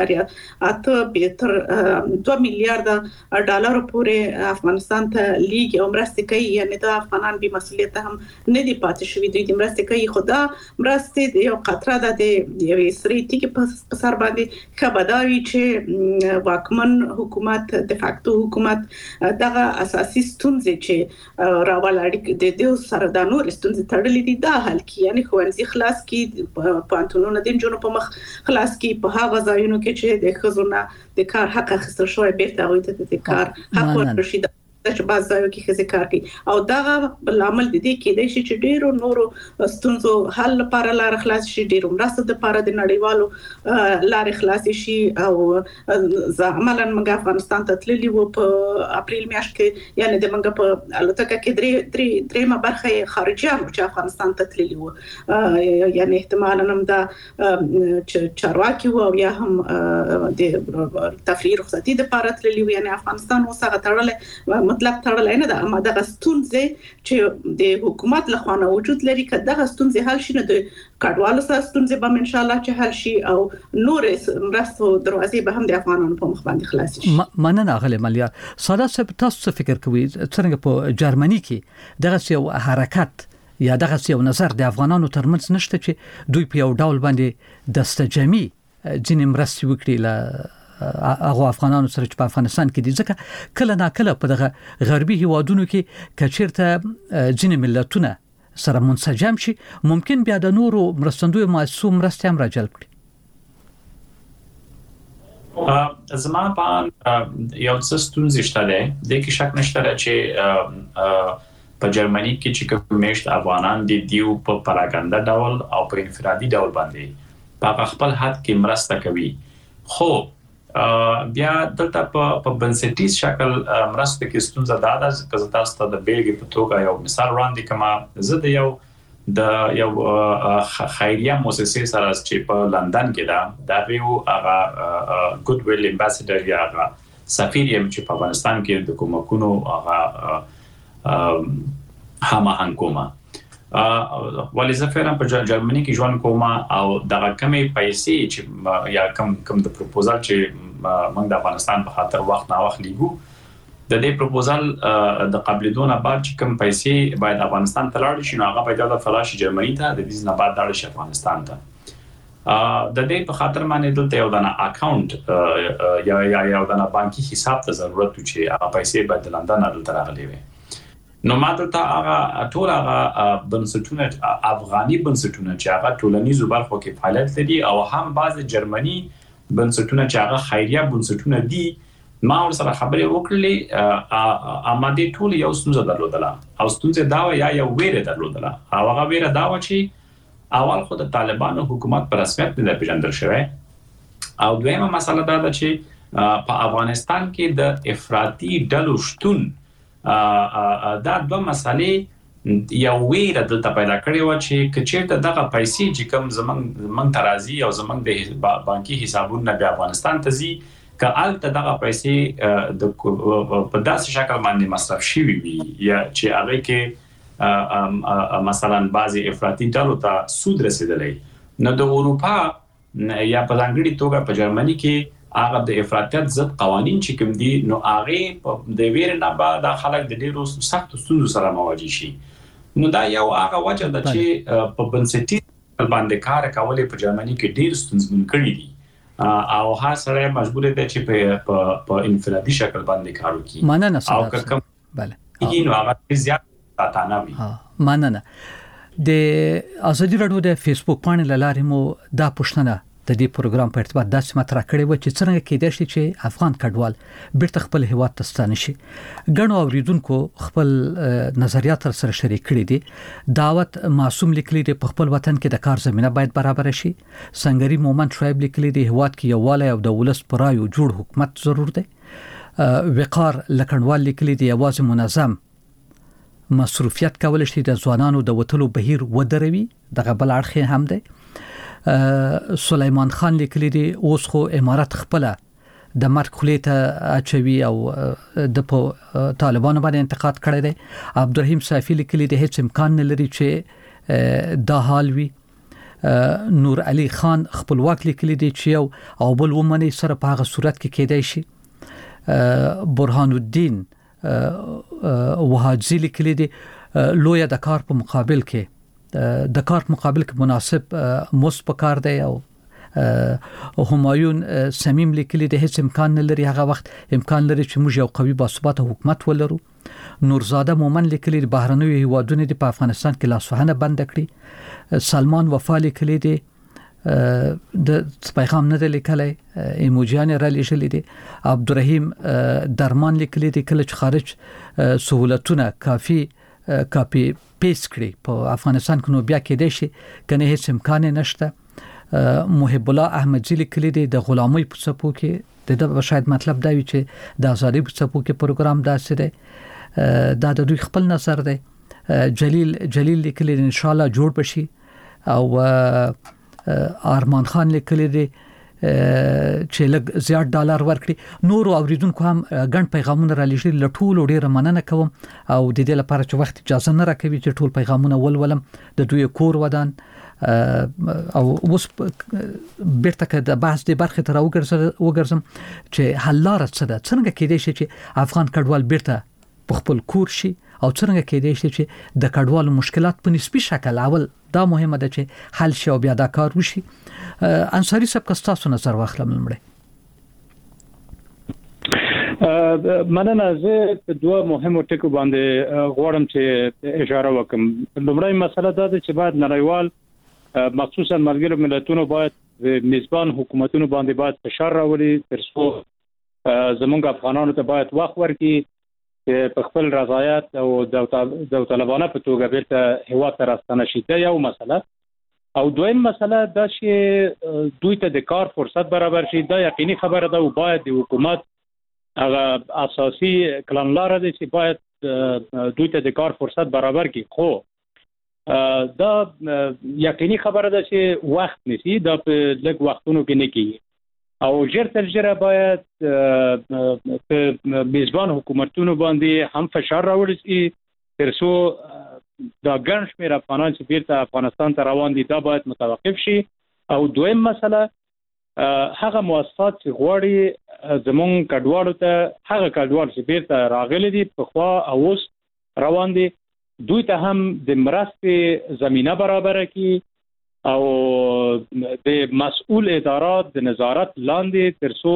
1.8 تر 2 میلیارډ ډالر پورې افغانستان ته لیږي او مرسته کوي. یعنی د افغانان به مسؤلیت نه دی پاتې شوی، دوی د مرستې کوي. خدا مرستې د یو قطره د یوې سری ټکی په سر باندې خبرداري چې واکمن حکومت د فاکتو حکومت دغه اساسي ستونزې چې راولاړي د دې سره د نور ستونزې تړلې دي دا حل کی. یعنی ښوونځي خلاص کی، پانتونونه د جنونو په مخ خلاص کی، په هغه ځایونو کې چې د خزونه د کار حق اخیستل شوی بیرته وایي د کار حق ورشي چې باز ځایو کې خزي کار کوي. او دغه لامل د دې کې د شي چې ډیرو نورو ستونزو حل لپاره لار خلاص شي، ډیرو مرسته د لپاره د نړیوالو لار خلاص شي. او عملاً موږ افغانستان ته تللی وو په اپریل میاشت کې، یعنی د موږ په الوتکه کې درېمه برخه خارجيان چې افغانستان ته تللی وو، یعنی احتمالاً هم دا چارواکي وو یا هم د تفریح رخصتي د لپاره تللی وو. یعنی افغانستان اوس هغه تړل مطلق تړلای نه ده، اما دغه ستونزې چې د حکومت لخوا نه وجود لري که دغه ستونزې حل شي نو د کډوالو سره ستونزې به ان شاء الله چې حل شي او نور مرستو دروازې به هم د افغانانو په مخ باندې خلاص شي. مننه غلی ملیار. ساده صاحب تاسو فکر کوئ څنګه په جرمني کې دغه یو حرکت یا دغه یو نظر د افغانانو ترمنځ نشته چې دوی په یو ډول باندې دستجمي ځینې مرستې وکړي له هغه افغانانو سره چې په افغانستان کې دي؟ ځکه کله ناکله په دغه غربي هیوادونو کې کچیرته ځینې ملتونه سره منسجم شي ممکن بیا د نورو مرستندوی مؤسسو مرستې هم راجلب کړي. زما په یو څه ستونزې شته ده، د کې شک نشته چې په جرمني کې چې کوم میشت افغانان دي دیو په پراګاندا ډول او په انفرادي ډول باندې په خپل حد کې مرسته کوي. خو بیا دلته په بنسټیز شکل مرسته کې ستونزه ده چې تاسو ته د بیلګې په توګه یو مثال وړاندې کما. زه د یو خیریه مؤسسې سره چې په لندن کې ده دا یو هغه ګډ ویل امباسډر یا هغه سفیر یم چې په افغانستان کې د کومکونو هغه هماهنګ کومه. ولې زه فعلا په جرمني کې ژوند کوم او دغه کمې پیسې چې یا کم د پروپوزال چې موږ د افغانستان په خاطر وخت نه وخت لیګو د دې پروپوزال د قبلېدون بعد چې کم پیسې باید افغانستان ته لاړ شي نو هغه باید د فلاش جرمني ته د دې نه بعد لاړ شي افغانستان ته. د دې په خاطر باندې دلته یو دانه اکاونټ یا یو دانه بانکي حساب ته ضرورت و چې هغه پیسې باید د لندن دلته راغلي وي. نو ماته ته هغه ټول هغه بنسټونه افغاني بنسټونه چې هغه ټولنیزو برخو کې فعالیت لري او هم بعض جرمني بنسټونه چې هغه خیریه بنسټونه دي ما ور سره خبرې وکړلې اماده ټول یو ستونزه درلودله او ستونزه دا یا یو ویره درلودله او هغه ویره دا و چې اول خو د طالبانو حکومت پر رسمیت نه پیژندل شوی او دویمه مسله دا ده چې په افغانستان کې د افراطي ډلو شتون دا دوه مسالې یو ویره دلته پیدا کړې و چې کچېرته دغه پیسې چې کوم زمنګ ترازی او زمنګ د بانکي حسابونو د افغانستان ته زی کالته دغه پیسې د په داسې شکل باندې مصرف شي وي یا چې هغه کې مثلا بعضی افراطي ډلو ته سود رسیدلې نو د اروپا یا په ځانګړي توګه په جرمني کې هغه د افراطیت ضد قوانين چې کوم دي نو هغه د ویر نه بعد خلک د ډیرو سخت ستونزو سره مواجه شي. نو دا یو هغه وجه ده چې په بنسټي باندې کار کولې په جرمني کې ډیر ستونزمن کړي دي او هر سره مجبور دی چې په انفرادي شکل باندې کار وکړي. مننه او کوم بله نو هغه زیات ساتانه وي. مننه. د ازادي رادیو د فیسبوک باندې لاره مو دا پښتنه د دې پروګرام په ارتباط داسې مطرح کړې و چې څنګه کېدای شي چې افغان کډوال بیرته خپل هیواد ته ستانه شي. ګڼو اوریدونکو خپل نظریات سره شریک کړي دي. دعوت معصوم لیکلي دي په خپل وطن کې د کار زمينه باید برابر شي. سنگري مومن شعیب لیکلي دي هیواد کې یووالی او د ولس پرایو جوړ حکومت ضرور دی. وقار لکنوال لیکلي دي یوازې منظم مصروفیت کول شي د ځوانانو د وټلو بهیر ودروي. دغه بل اړخ هم دی. سلیمان خان لیکلی دی اوس خو امارات خپل د مرګ خلیته اچوي او د طالبانو باندې انتقاد کړی دی. عبدالرحیم صافی لیکلی دی هیڅ امکان نه لري چې دا حال وي. نور علي خان خپلواک لیکلی دی چې یو او بل ومني سره په هغه صورت کې کېدای شي. برهان الدین وهاجزی لیکلی دی لویا د کار په مقابل کې د کار مقابل کې مناسب مست پکار دی. او همایون سمیم لیکلی د هیڅ امکان نه لري هغه وخت امکان لري چې موږ یو قوي باثباته حکومت ولرو. نورزاده مومن لیکلی بهرنوي هیوادونه د افغانستان کې لاسوهنه بند کړي. سلمان وفا لیکلی دی د پیغام نه لیکلی ایموجیان را لېږلي دي. عبدالرحیم درمان لیکلی دی کله چې خارج سہولتونه کافي پیس کړي په افغانستان کې نو بیا کېدای شي کنه هیڅ امکان نشته. محب الله احمدزی لیکلی دی د غلامۍ په څپو کې د شاید مطلب دا وي چې د ازادي په څپو کې پروګرام داسې دی. دا د دوی خپل نظر دی. جلیل لیکلی دی ان شاء الله جوړ بشي. او ارمان خان لیکلی دی چې لږ زیات ډالر ورکړي. نور اوریدونکو هم ګڼ پیغامونه را لېږلي لټول ډېر مننه کوم او د دې لپاره چې وخت اجازه نه راکوي چې ټول پیغامونه ولولم. د دوی کور ودان او اوس بیرته که د بحث د برخې ته وګرځم چې حل لاره څه ده. څنګه کېدای شي چې افغان کډوال بیرته په خپل کور شي او څنګه کېدای شي چې د کډوالو مشکلات په نسبي شکل اول دا مهمه ده چې حل شي او بیا دا کار وشي. انصاری صاحب کستاسو نظر واخلم لمړی. مننه. زه دوه مهمو ټکو باندې غواړم چې اشاره وکم. لومړی مسله دا ده چې باید نړیوال مخصوصا ملګرو ملتونو باید میزبان حکومتونو باندې باید فشار راوړي ترڅو زمونږ افغانانو ته باید وخت ورکړي چې په خپل رضایت او داوطلبانه په توګه بیرته هیواد ته راستنه شي. دا یو مسله. او دویم مسله دا چې دوی ته د کار فرصت برابر شي. دا یقیني خبره ده او باید د حکومت هغه اساسي کړنلاره ده چې باید دوی ته د کار فرصت برابر کړي. خو دا یقیني خبره ده چې وخت نشي. دا په لږ وختونو کې نه کیږي او ژر تر ژره باید په میزبان حکومتونو باندې هم فشار راوړل شي ترڅو دا ګڼ شمېر افغانان چې بیرته افغانستان ته روان دي دا باید متوقف شي. او دویم مسله هغه مؤسسات چې غواړي زمونږ کډوالو ته هغه کډوال چې بیرته راغلي دي په خوا او اوس روان دي دوی ته هم د مرستې زمينه برابر کړي او د مسؤل ادارات د نظارت لاندې ترڅو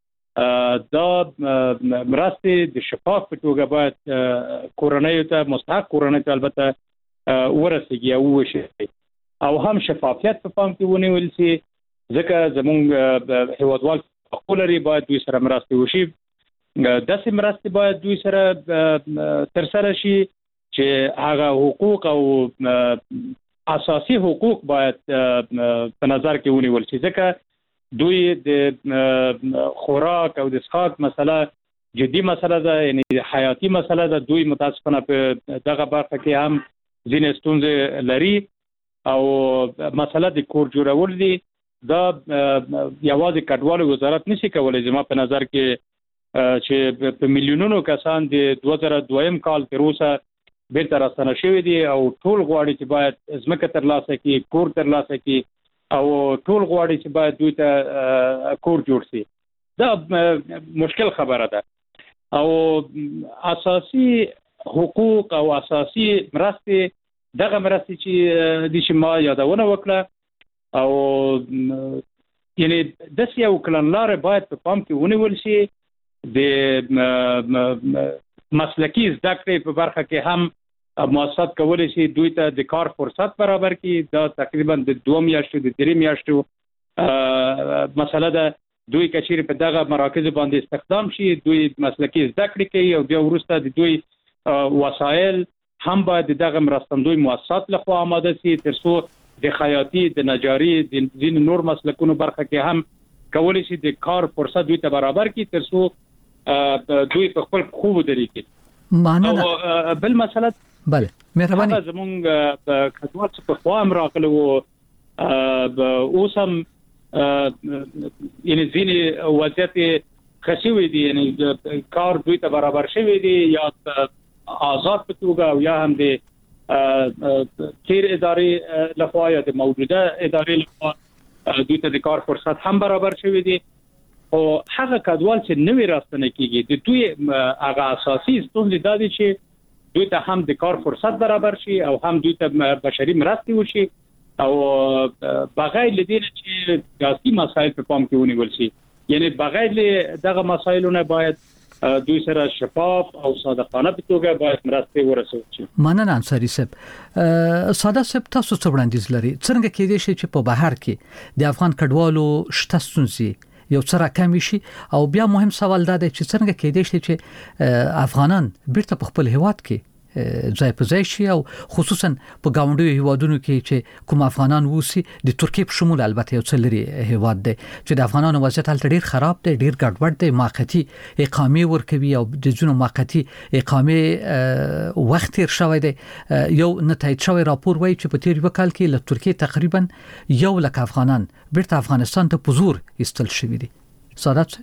دا مرستې د شفاف په توګه باید کورنۍ ته مستحق کورنۍ ته البته ورسیږي او وشي او هم شفافیت په پام کې ونیول شي ځکه زمونږ هیوادوال خپلري باید دوی سره مرستې وشي. داسې مرستې باید دوی سره تر سره شي چې هغه حقوق او اساسي حقوق باید په نظر کې ونیول شي ځکه دوی د خوراک او د څښاک مسله جدي مسله ده یعنی حیاتي مسله ده. دوی متاسفانه په دغه برخه کې هم ځینې ستونزې لري او مسله د کور جوړول دي دا یوازې کډوالو وزارت نشي کولای. زما په نظر کې چې په میلیونونو کسان د 2002 کال تر اوسه بیرته راستنه شوي دي او ټول غواړي چې باید ځمکه ترلاسه کړي کور ترلاسه کړي او ټول غواړي چې باید دوی ته کور جوړ شي. دا مشکل خبره ده او اساسي حقوق او اساسي مرستې دغه مرستې چې ما یادونه وکړه او یعنی د سیاو کلنلار باید په پام کې ونیول شي د مسلکی زده کړې په برخه کې هم مؤسسات کولای شي دوی ته د کار فرصت برابر کړي. دا تقریبا د 2 میاشتو د 3 میاشتو مسله ده. دوی کچیر په دغه مراکز باندې استخدام شي، دوی مسلکی زده کړې کوي او بیا وروسته د دوی وسایل هم باید دغه مرستندوی مؤسسات لخوا آماده شي ترڅو د خیاطي، د نجاري، د ځین نور مسلکونو برخه کې هم کولای شي د کار فرصت دوی ته برابر کړي ترڅو دوی په خپل خوب درېږي. معنی بل مسله بله مهرباني زمونږ په کډوال څخه په خوا امراقله او اوسم یعنی ځینې وضعیت خشوي دي، یعنی کار دوی ته برابر شوی دي یا آزاد په توګه او یا هم د تیر ادارې لخوا یا د موجوده ادارې لخوا دوی ته د کار فرصت هم برابر شوی دي. او هغه کډوال چې نوې راستنه کیږي د دوی هغه اساسي ستونزې دا دي چې دوی ته هم د کار فرصت برابر شي او هم دوی ته بشري مرستې وشي او بغیر لدین چې سیاسي مسایل په پام کې ونیول شي. یعنی بغیر دغه مسایلونه باید دوی سره شفاف او صادقانه په توګه باید مرستې ورسول شي. مننه انصاری صاحب. ساده صاحب تاسو څه وړاندیز لري؟ څنګه کېدای شي چې په بهر کې د افغان کډوالو شته ستونزې یو څه راکم شي؟ او بیا مهم سوال دا دی چې څنګه کېدای شي چې افغانان بیرته په خپل هیواد کې ځای په ځای شي او خصوصا په گاونډیو هیوادونو کې چې کوم افغانان ووسی د ترکیې په شمول البته یو څه لري هیواد دی چې د افغانانو وضعیت هلته ډیر خراب دی، ډیر ګډوډ دی، موقتی اقامه ورکوي او د جنو موقتی اقامه وخت تیر شوی دی. یو نتایج شوی راپور وایي چې په تیر وکال کې له ترکیې تقریبا 1,00,000 افغانان بیرته افغانستان ته په زور ایستل شوی دي. سادات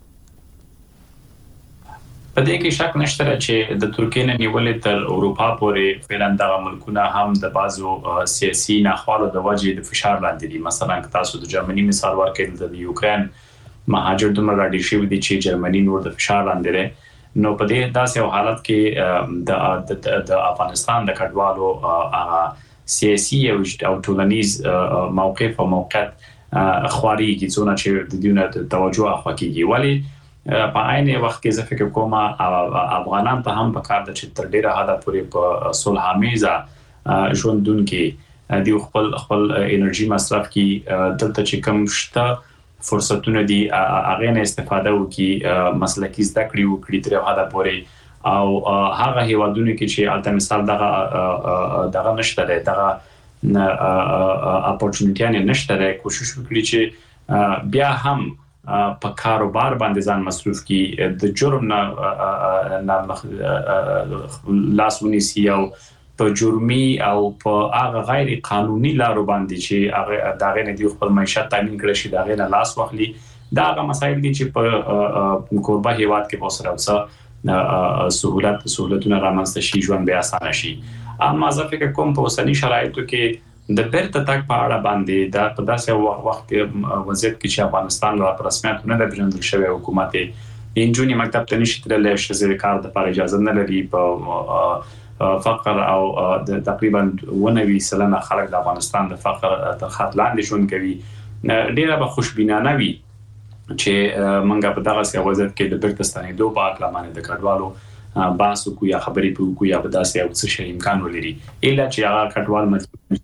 په دې کې شک نشته چې د ترکیې نه نیولې تر اروپا پورې فعلا دغه ملکونه هم د بازو سیاسي ناخوالو د وجې د فشار لاندې دي. مثلا تاسو د جرمني مثال ورکړئ، د یوکرين مهاجر دومره راډي شوی دي چې جرمني نور د فشار لاندې ده. نو په دې داسې حالت کې د افغانستان د کډوالو سیاسي او ټولنیز موقف او موقعیت خواريږي څونه چې د دې توجه اخوا کیږي. ولی په عین وخت کې زه فکر کوم افغانان ته هم پکار د چې تر ډیره حد پورې په صلح آمیزه ژوندون کې دی خپل انرژي مصرف کی دلته چې کم شته فرصتونه دي هغه نه استفاده وکړي، مسلکی زده کړې وکړي تر حد پورې او هغه هیوادونو کې چې البته مثال دغه نشته ده، دغه اپورچونټی نشته ده، کوشش وکړي چې بیا هم په کاروبار باندې ځان مصروف کی، د جرم نه لاس ونیسي او په جرمي او په هغه غیر قانوني لارو باندې چې هغه دغه نه دی خپل معیشت تامین کړی شي دغه نه لاس واخلي. دا هغه مسایل دي چې په کوربه هیواد کې وسره سہولتونه رامنځته شي، ژوند به اسانه شي. اما زه فکر کوم په اوسنی شرایطو کې د بیرته تک په اړه باندې دا په داسې وخت کې وضعیت کې چې افغانستان لا رسمیت نه د پیژندل شوی حکومت انجونی مکتب ته نشي تللی، شزې کار د پر اجازه نه لري، په فقر او د تقریبا 90% خلک د افغانستان د فقر تر خط لاندې ژوند کوي. ډیره به خوشبینانه وي چې منګه په دغه سیاسي وضعیت کې د بیرته ستنېدو په اړه باندې د کډوالو بحث وکړو یا خبرې وکړو یا په داسې یو څه شي امکان ولري الا چې هغه کډوال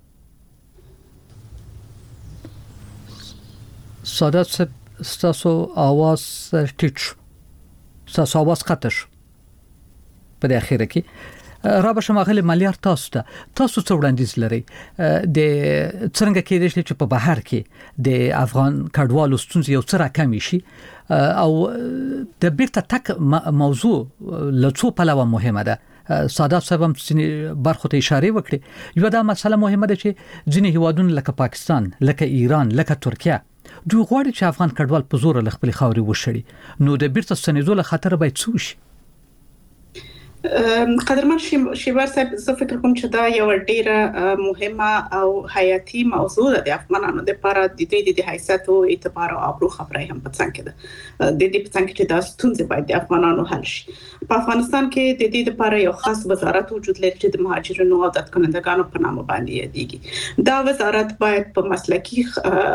سادات صاحب ستاسو आवाज ټیټ شو، ستاسو आवाज قطع شو په د اخیره کې. را به شماغل مالیار تاسو څه وړاندیز لري د څنګه کېدای شي چې په بهر کې د افغان کډوالو ستونزې یو څه راکم شي او د بیرته تک موضوع لڅو پلوه مهمه ده. سادات صاحب هم برخو ته اشاره وکړي. یو دا مسله مهمه ده چې ځینې هیوادونه لکه پاکستان، لکه ایران، لکه ترکیه دوی غواړي چې افغان کډوال په زور له خپل خاورې وشړي. نو د بیرته ستنېدو له خطر باید څه وشي؟ قدرمن شیبر صاحب زه فکر کوم چې دا یو ډیره مهمه او حیاتي موضوع ده د افغانانو لپاره د دې د حیثیت او اعتبار او ابرو خبرې هم په څنګه ده د دې په څنګه چې دا ستونزې باید د افغانانو حل شي په افغانستان کې د دې لپاره یو خاص وزارت وجود لري چې د مهاجرینو او د کنندګانو په نامه باندې یادېږي دا وزارت باید په مسلکي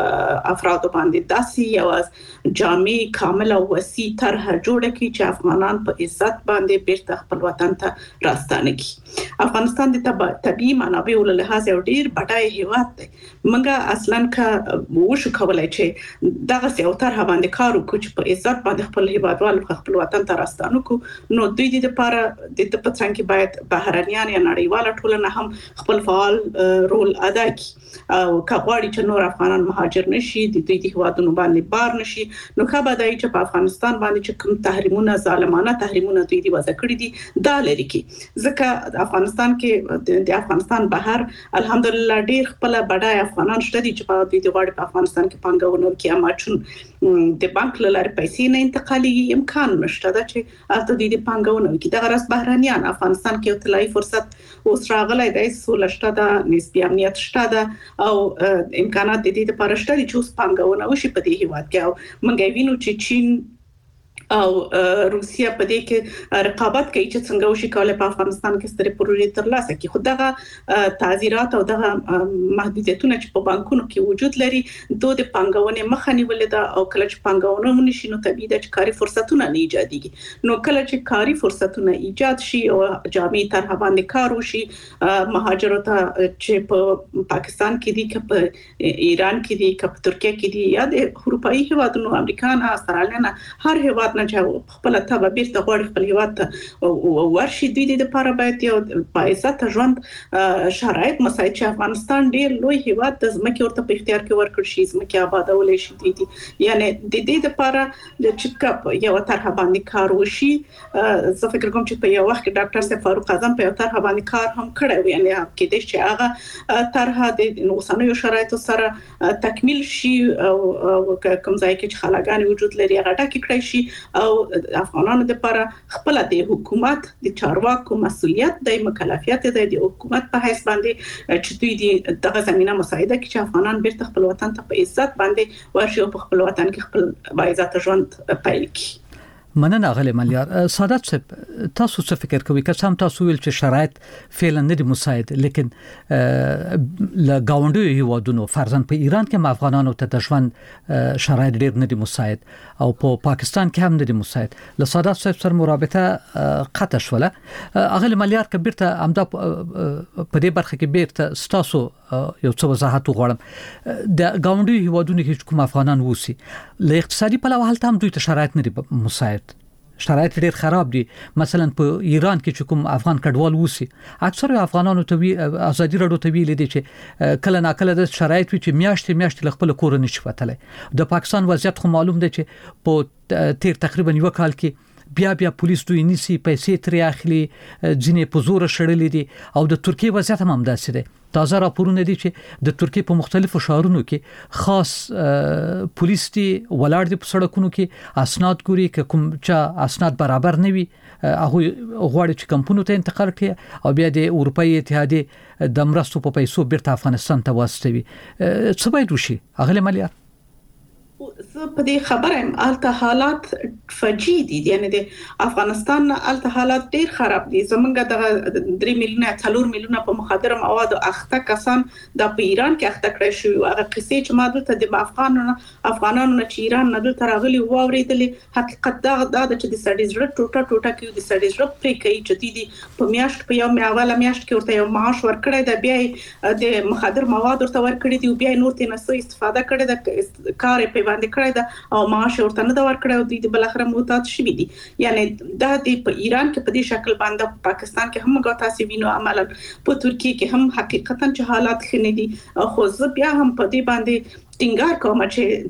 افراد باندې داسې یو جامع کامل او وسیع طرح جوړ کړي چې افغانان په عزت باندې بیرته خپل وطن ته راستانه کی افغانستان د طبيعي منابعو له لحاظ یو ډیر بډای هیواد دی منګه اصلا کا وشو کولای چې دغه یو طرح باندې کار وکړو چې په عزت باندې خپل هیوادوال خپل وطن ته راستانه کو نو دوی د لپاره د پڅنګ کې باید بهرنیان یا نړیواله ټولنه هم خپل فعال رول ادا کړي او کغواړي چې نور افغانان مهاجر نشي د دوی د هیوادونو باندې بار نشي نو خبره دی چې په افغانستان باندې چې کوم تحریمونه ظالمانه تحریمونه دوی دی وضع کړی دي دا لري کې ځکه افغانستان کې د افغانستان بهر الحمدلله ډیر خپل بډای افغانان شته دي چې په دې غواړي په افغانستان کې پانګونه وکړي اما چې د بانک لاره پیسې نه انتقالي امکان نشته دا چې البته د پانګونه وکړي د غرض بهرانيان افغانستان کې یو طلایی فرصت اوس راغلی دی سول شته د نسبی امنیت شته د او امکانات د دې لپاره شته چې اوس پانګونه وشي په دې هیواد کې او موږ وینو چې چین او روسیا په دې کې رقابت کوي چې څنګه وشي کولای په افغانستان کې سترې پروژې ترلاسه کړي خو دغه تعزیرات او دغه محدودیتونه چې په بانکونو کې وجود لري دوی د پانګونې مخه نیولې ده او کله چې پانګونه ونشي نو طبيعي ده چې کاري فرصتونه نه ایجادېږي نو کله چې کاري فرصتونه ایجاد شي او جامع طرح باندې کار وشي مهاجرو ته چې په پاکستان کې دي که په ایران کې دي که په ترکیه کې دي یا د اروپאי هیوادونو امریکا نه استرالیا نه هر هیواد نه چې خپل ته به بیرته غوړي خپل هیواد ته ورشي د دې لپاره باید یو پایسته ژوند شرایط مساعد چې افغانستان ډیر لوی هیواد د ځمکې ورته په اختیار کې ورکړ شي ځمکې آبادول شي دي یعنی د دې لپاره د چکپ یو طرح باندې کار وشي زه فکر کوم چې په یو وخت کې ډاکټر صاحب فاروق اعظم په یو طرح باندې کار هم کړی و یعنی کې د چې هغه طرح د اوسنیو شرایطو سره تکمیل شي او کوم ځای کې چې خلاګان وجود لري هغه ټاکي کړی شي او افغانانو لپاره خپل د حکومت د چارواکو مسؤلیت د مکلفیت د حکومت په حیث باندې چې دوی دغه زمينه مساعده کوي چې افغانان بیرته خپل وطن ته په عزت باندې ورشي او په خپل وطن کې خپل باعزت ژوند پیل کړي مننه غلی ملیار سعادت صاحب تاسو څه فکر کوئ که سم تاسو ویل چې شرایط فعلا نه دي مساعد لیکن ل گاونډي هیوادونو فرضاً په ایران کې افغانانو ته د ژوند شرایط ډیر نه دي مساعد او په پاکستان کې هم نه دي مساعد ل سعادت صاحب سره مرابطه قطع شوله غلی ملیار کبیرته امدا په دې برخه کې بیرته ستاسو یو څه وضاحت غواړم د گاونډي هیوادونو کې کوم افغانان ووسی ل اقتصادي پلوه حالت هم دوی ته شرایط نه دي مساعد شرایط ډیر خراب دي مثلا په ایران کې چې کوم افغان کډوال وسی اکثر افغانانو ته ازادي رادیو ته ویل دي چې کله ناکله د شرایط چې میاشتې خپل کور نه شي وتلای د پاکستان وضعیت خو معلوم دی چې په تیر تقریبا یو کال کې بیا پولیس دوی نیسی پیسې ترې اخلي ځینې په زور شړلې دي او د ترکیه وضعیت هم همداسې دی تازه راپورونه دي چې د ترکیه په مختلفو شهرونو کې خاص پولیس دي ولاړ دي په سړکونو کې اسناد ګوري که کوم چا اسناد برابر نه وي هغه غواړي چې کمپونو ته انتقال کړي او بیا د اروپאי اتحادیه د مرستو په پیسو بیرته افغانستان ته واستوي څه باید وشي اغلی ملیار زه په دې خبره ام الته حالات فجیع دي یعنی د افغانستان الته حالات ډیر خراب دي زمونږ د 3 میلیونه 4 میلیونه په مخدر موادو اخته کسان د په ایران کې اخته کړی شو هغه قصې چې ما دلته د افغانانو چې ایران نه دلته راغلي و اوریدلې حقیقت دا چې د سړي زړه ټوټه کې د سړي زړه پرې کوي چې دي په میاشت په یو اوله میاشت کې ورته یو معاش ورکړی د بیا د مخدر مواد ورته ورکړي دي بیا نور ته نه استفاده کړي د کار په باندې کړی دا او معاش ورته نه دا ورکړی او دوی د بلخره موتات شوي دي یعنی دا د په ایران کې په دې شکل باندې پاکستان کې هم غوښتاسي وینو عملا په ترکیه کې هم حقیقتا چې حالات خنه دي خو زه بیا هم په دې باندې ټینګار کوم چې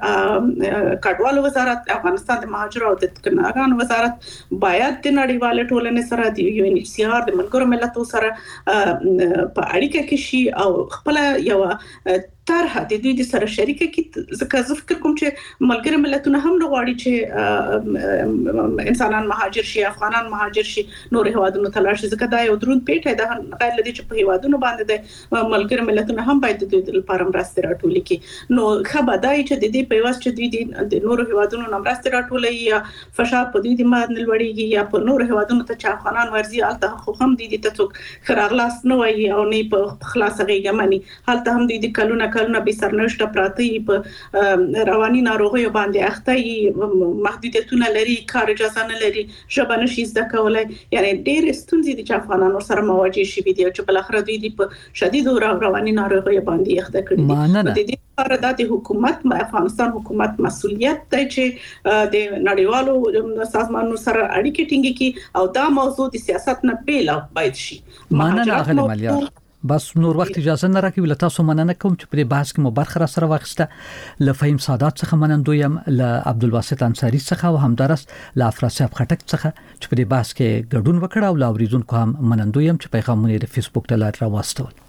د کډوالو وزارت افغانستان د مهاجرو او د کناګانو وزارت باید د نړیوال ټولنې سره د یو ان ایچ سی آر د ملګرو ملتونو سره په اړیکه کې شي او خپل یو طرح د دوی د سره شریکه کی ځکه زه فکر کوم چې ملګری ملتونه هم نه غواړي چې انسانان مهاجر شي افغانان مهاجر شي نور هوادونو ته لاړ شي ځکه دا یو درون پیټه ده غیر لدی چې په هوادونو باندې د ملګری ملتونه هم باید د دوی لپاره مرسته راټولي کی نو خبردای چې د دې په واسطه چې دوی د نور هوادونو مرسته راټولي یا فشار په دوی د ماد نلوړيږي یا په نور هوادونو ته چې افغانان ورزي الته خو هم دي ته څوک خراغلاس نه وایي او نه په خلاصه غیګمني حالته هم دي کلونه به سرنوشت پراتی په رواني ناروغیو باندې اخته محدودیتونه لري کار اجازه نه لري ژبه نشي زده کولای یعنی ډېر ستونزې دي چې افغانانو سره مواجه شي دي چې بل اخر دوی په شدید رواني ناروغیو باندې اخته کړي دي د دې لپاره د حکومت افغانستان حکومت مسؤلیت دی چې د نړیوالو سازمانونو سره اړیکې ټینګې کړي او دا موضوع د سیاست نه بیل باید شي مننه اغلی ملیار بس نور وخت اجازه نه راکوي له تاسو مننه کوم چې په بحث کې مو برخه را سره واخیسته له فهیم سادات څخه منندویم له عبدالواسط انصاری څخه او همدارس له افراسیاب خټک څخه چې په بحث کې ګډون وکړ او لا اوریدونکو هم منندویم چې پیغامونه د فیسبوک ته لار راوستل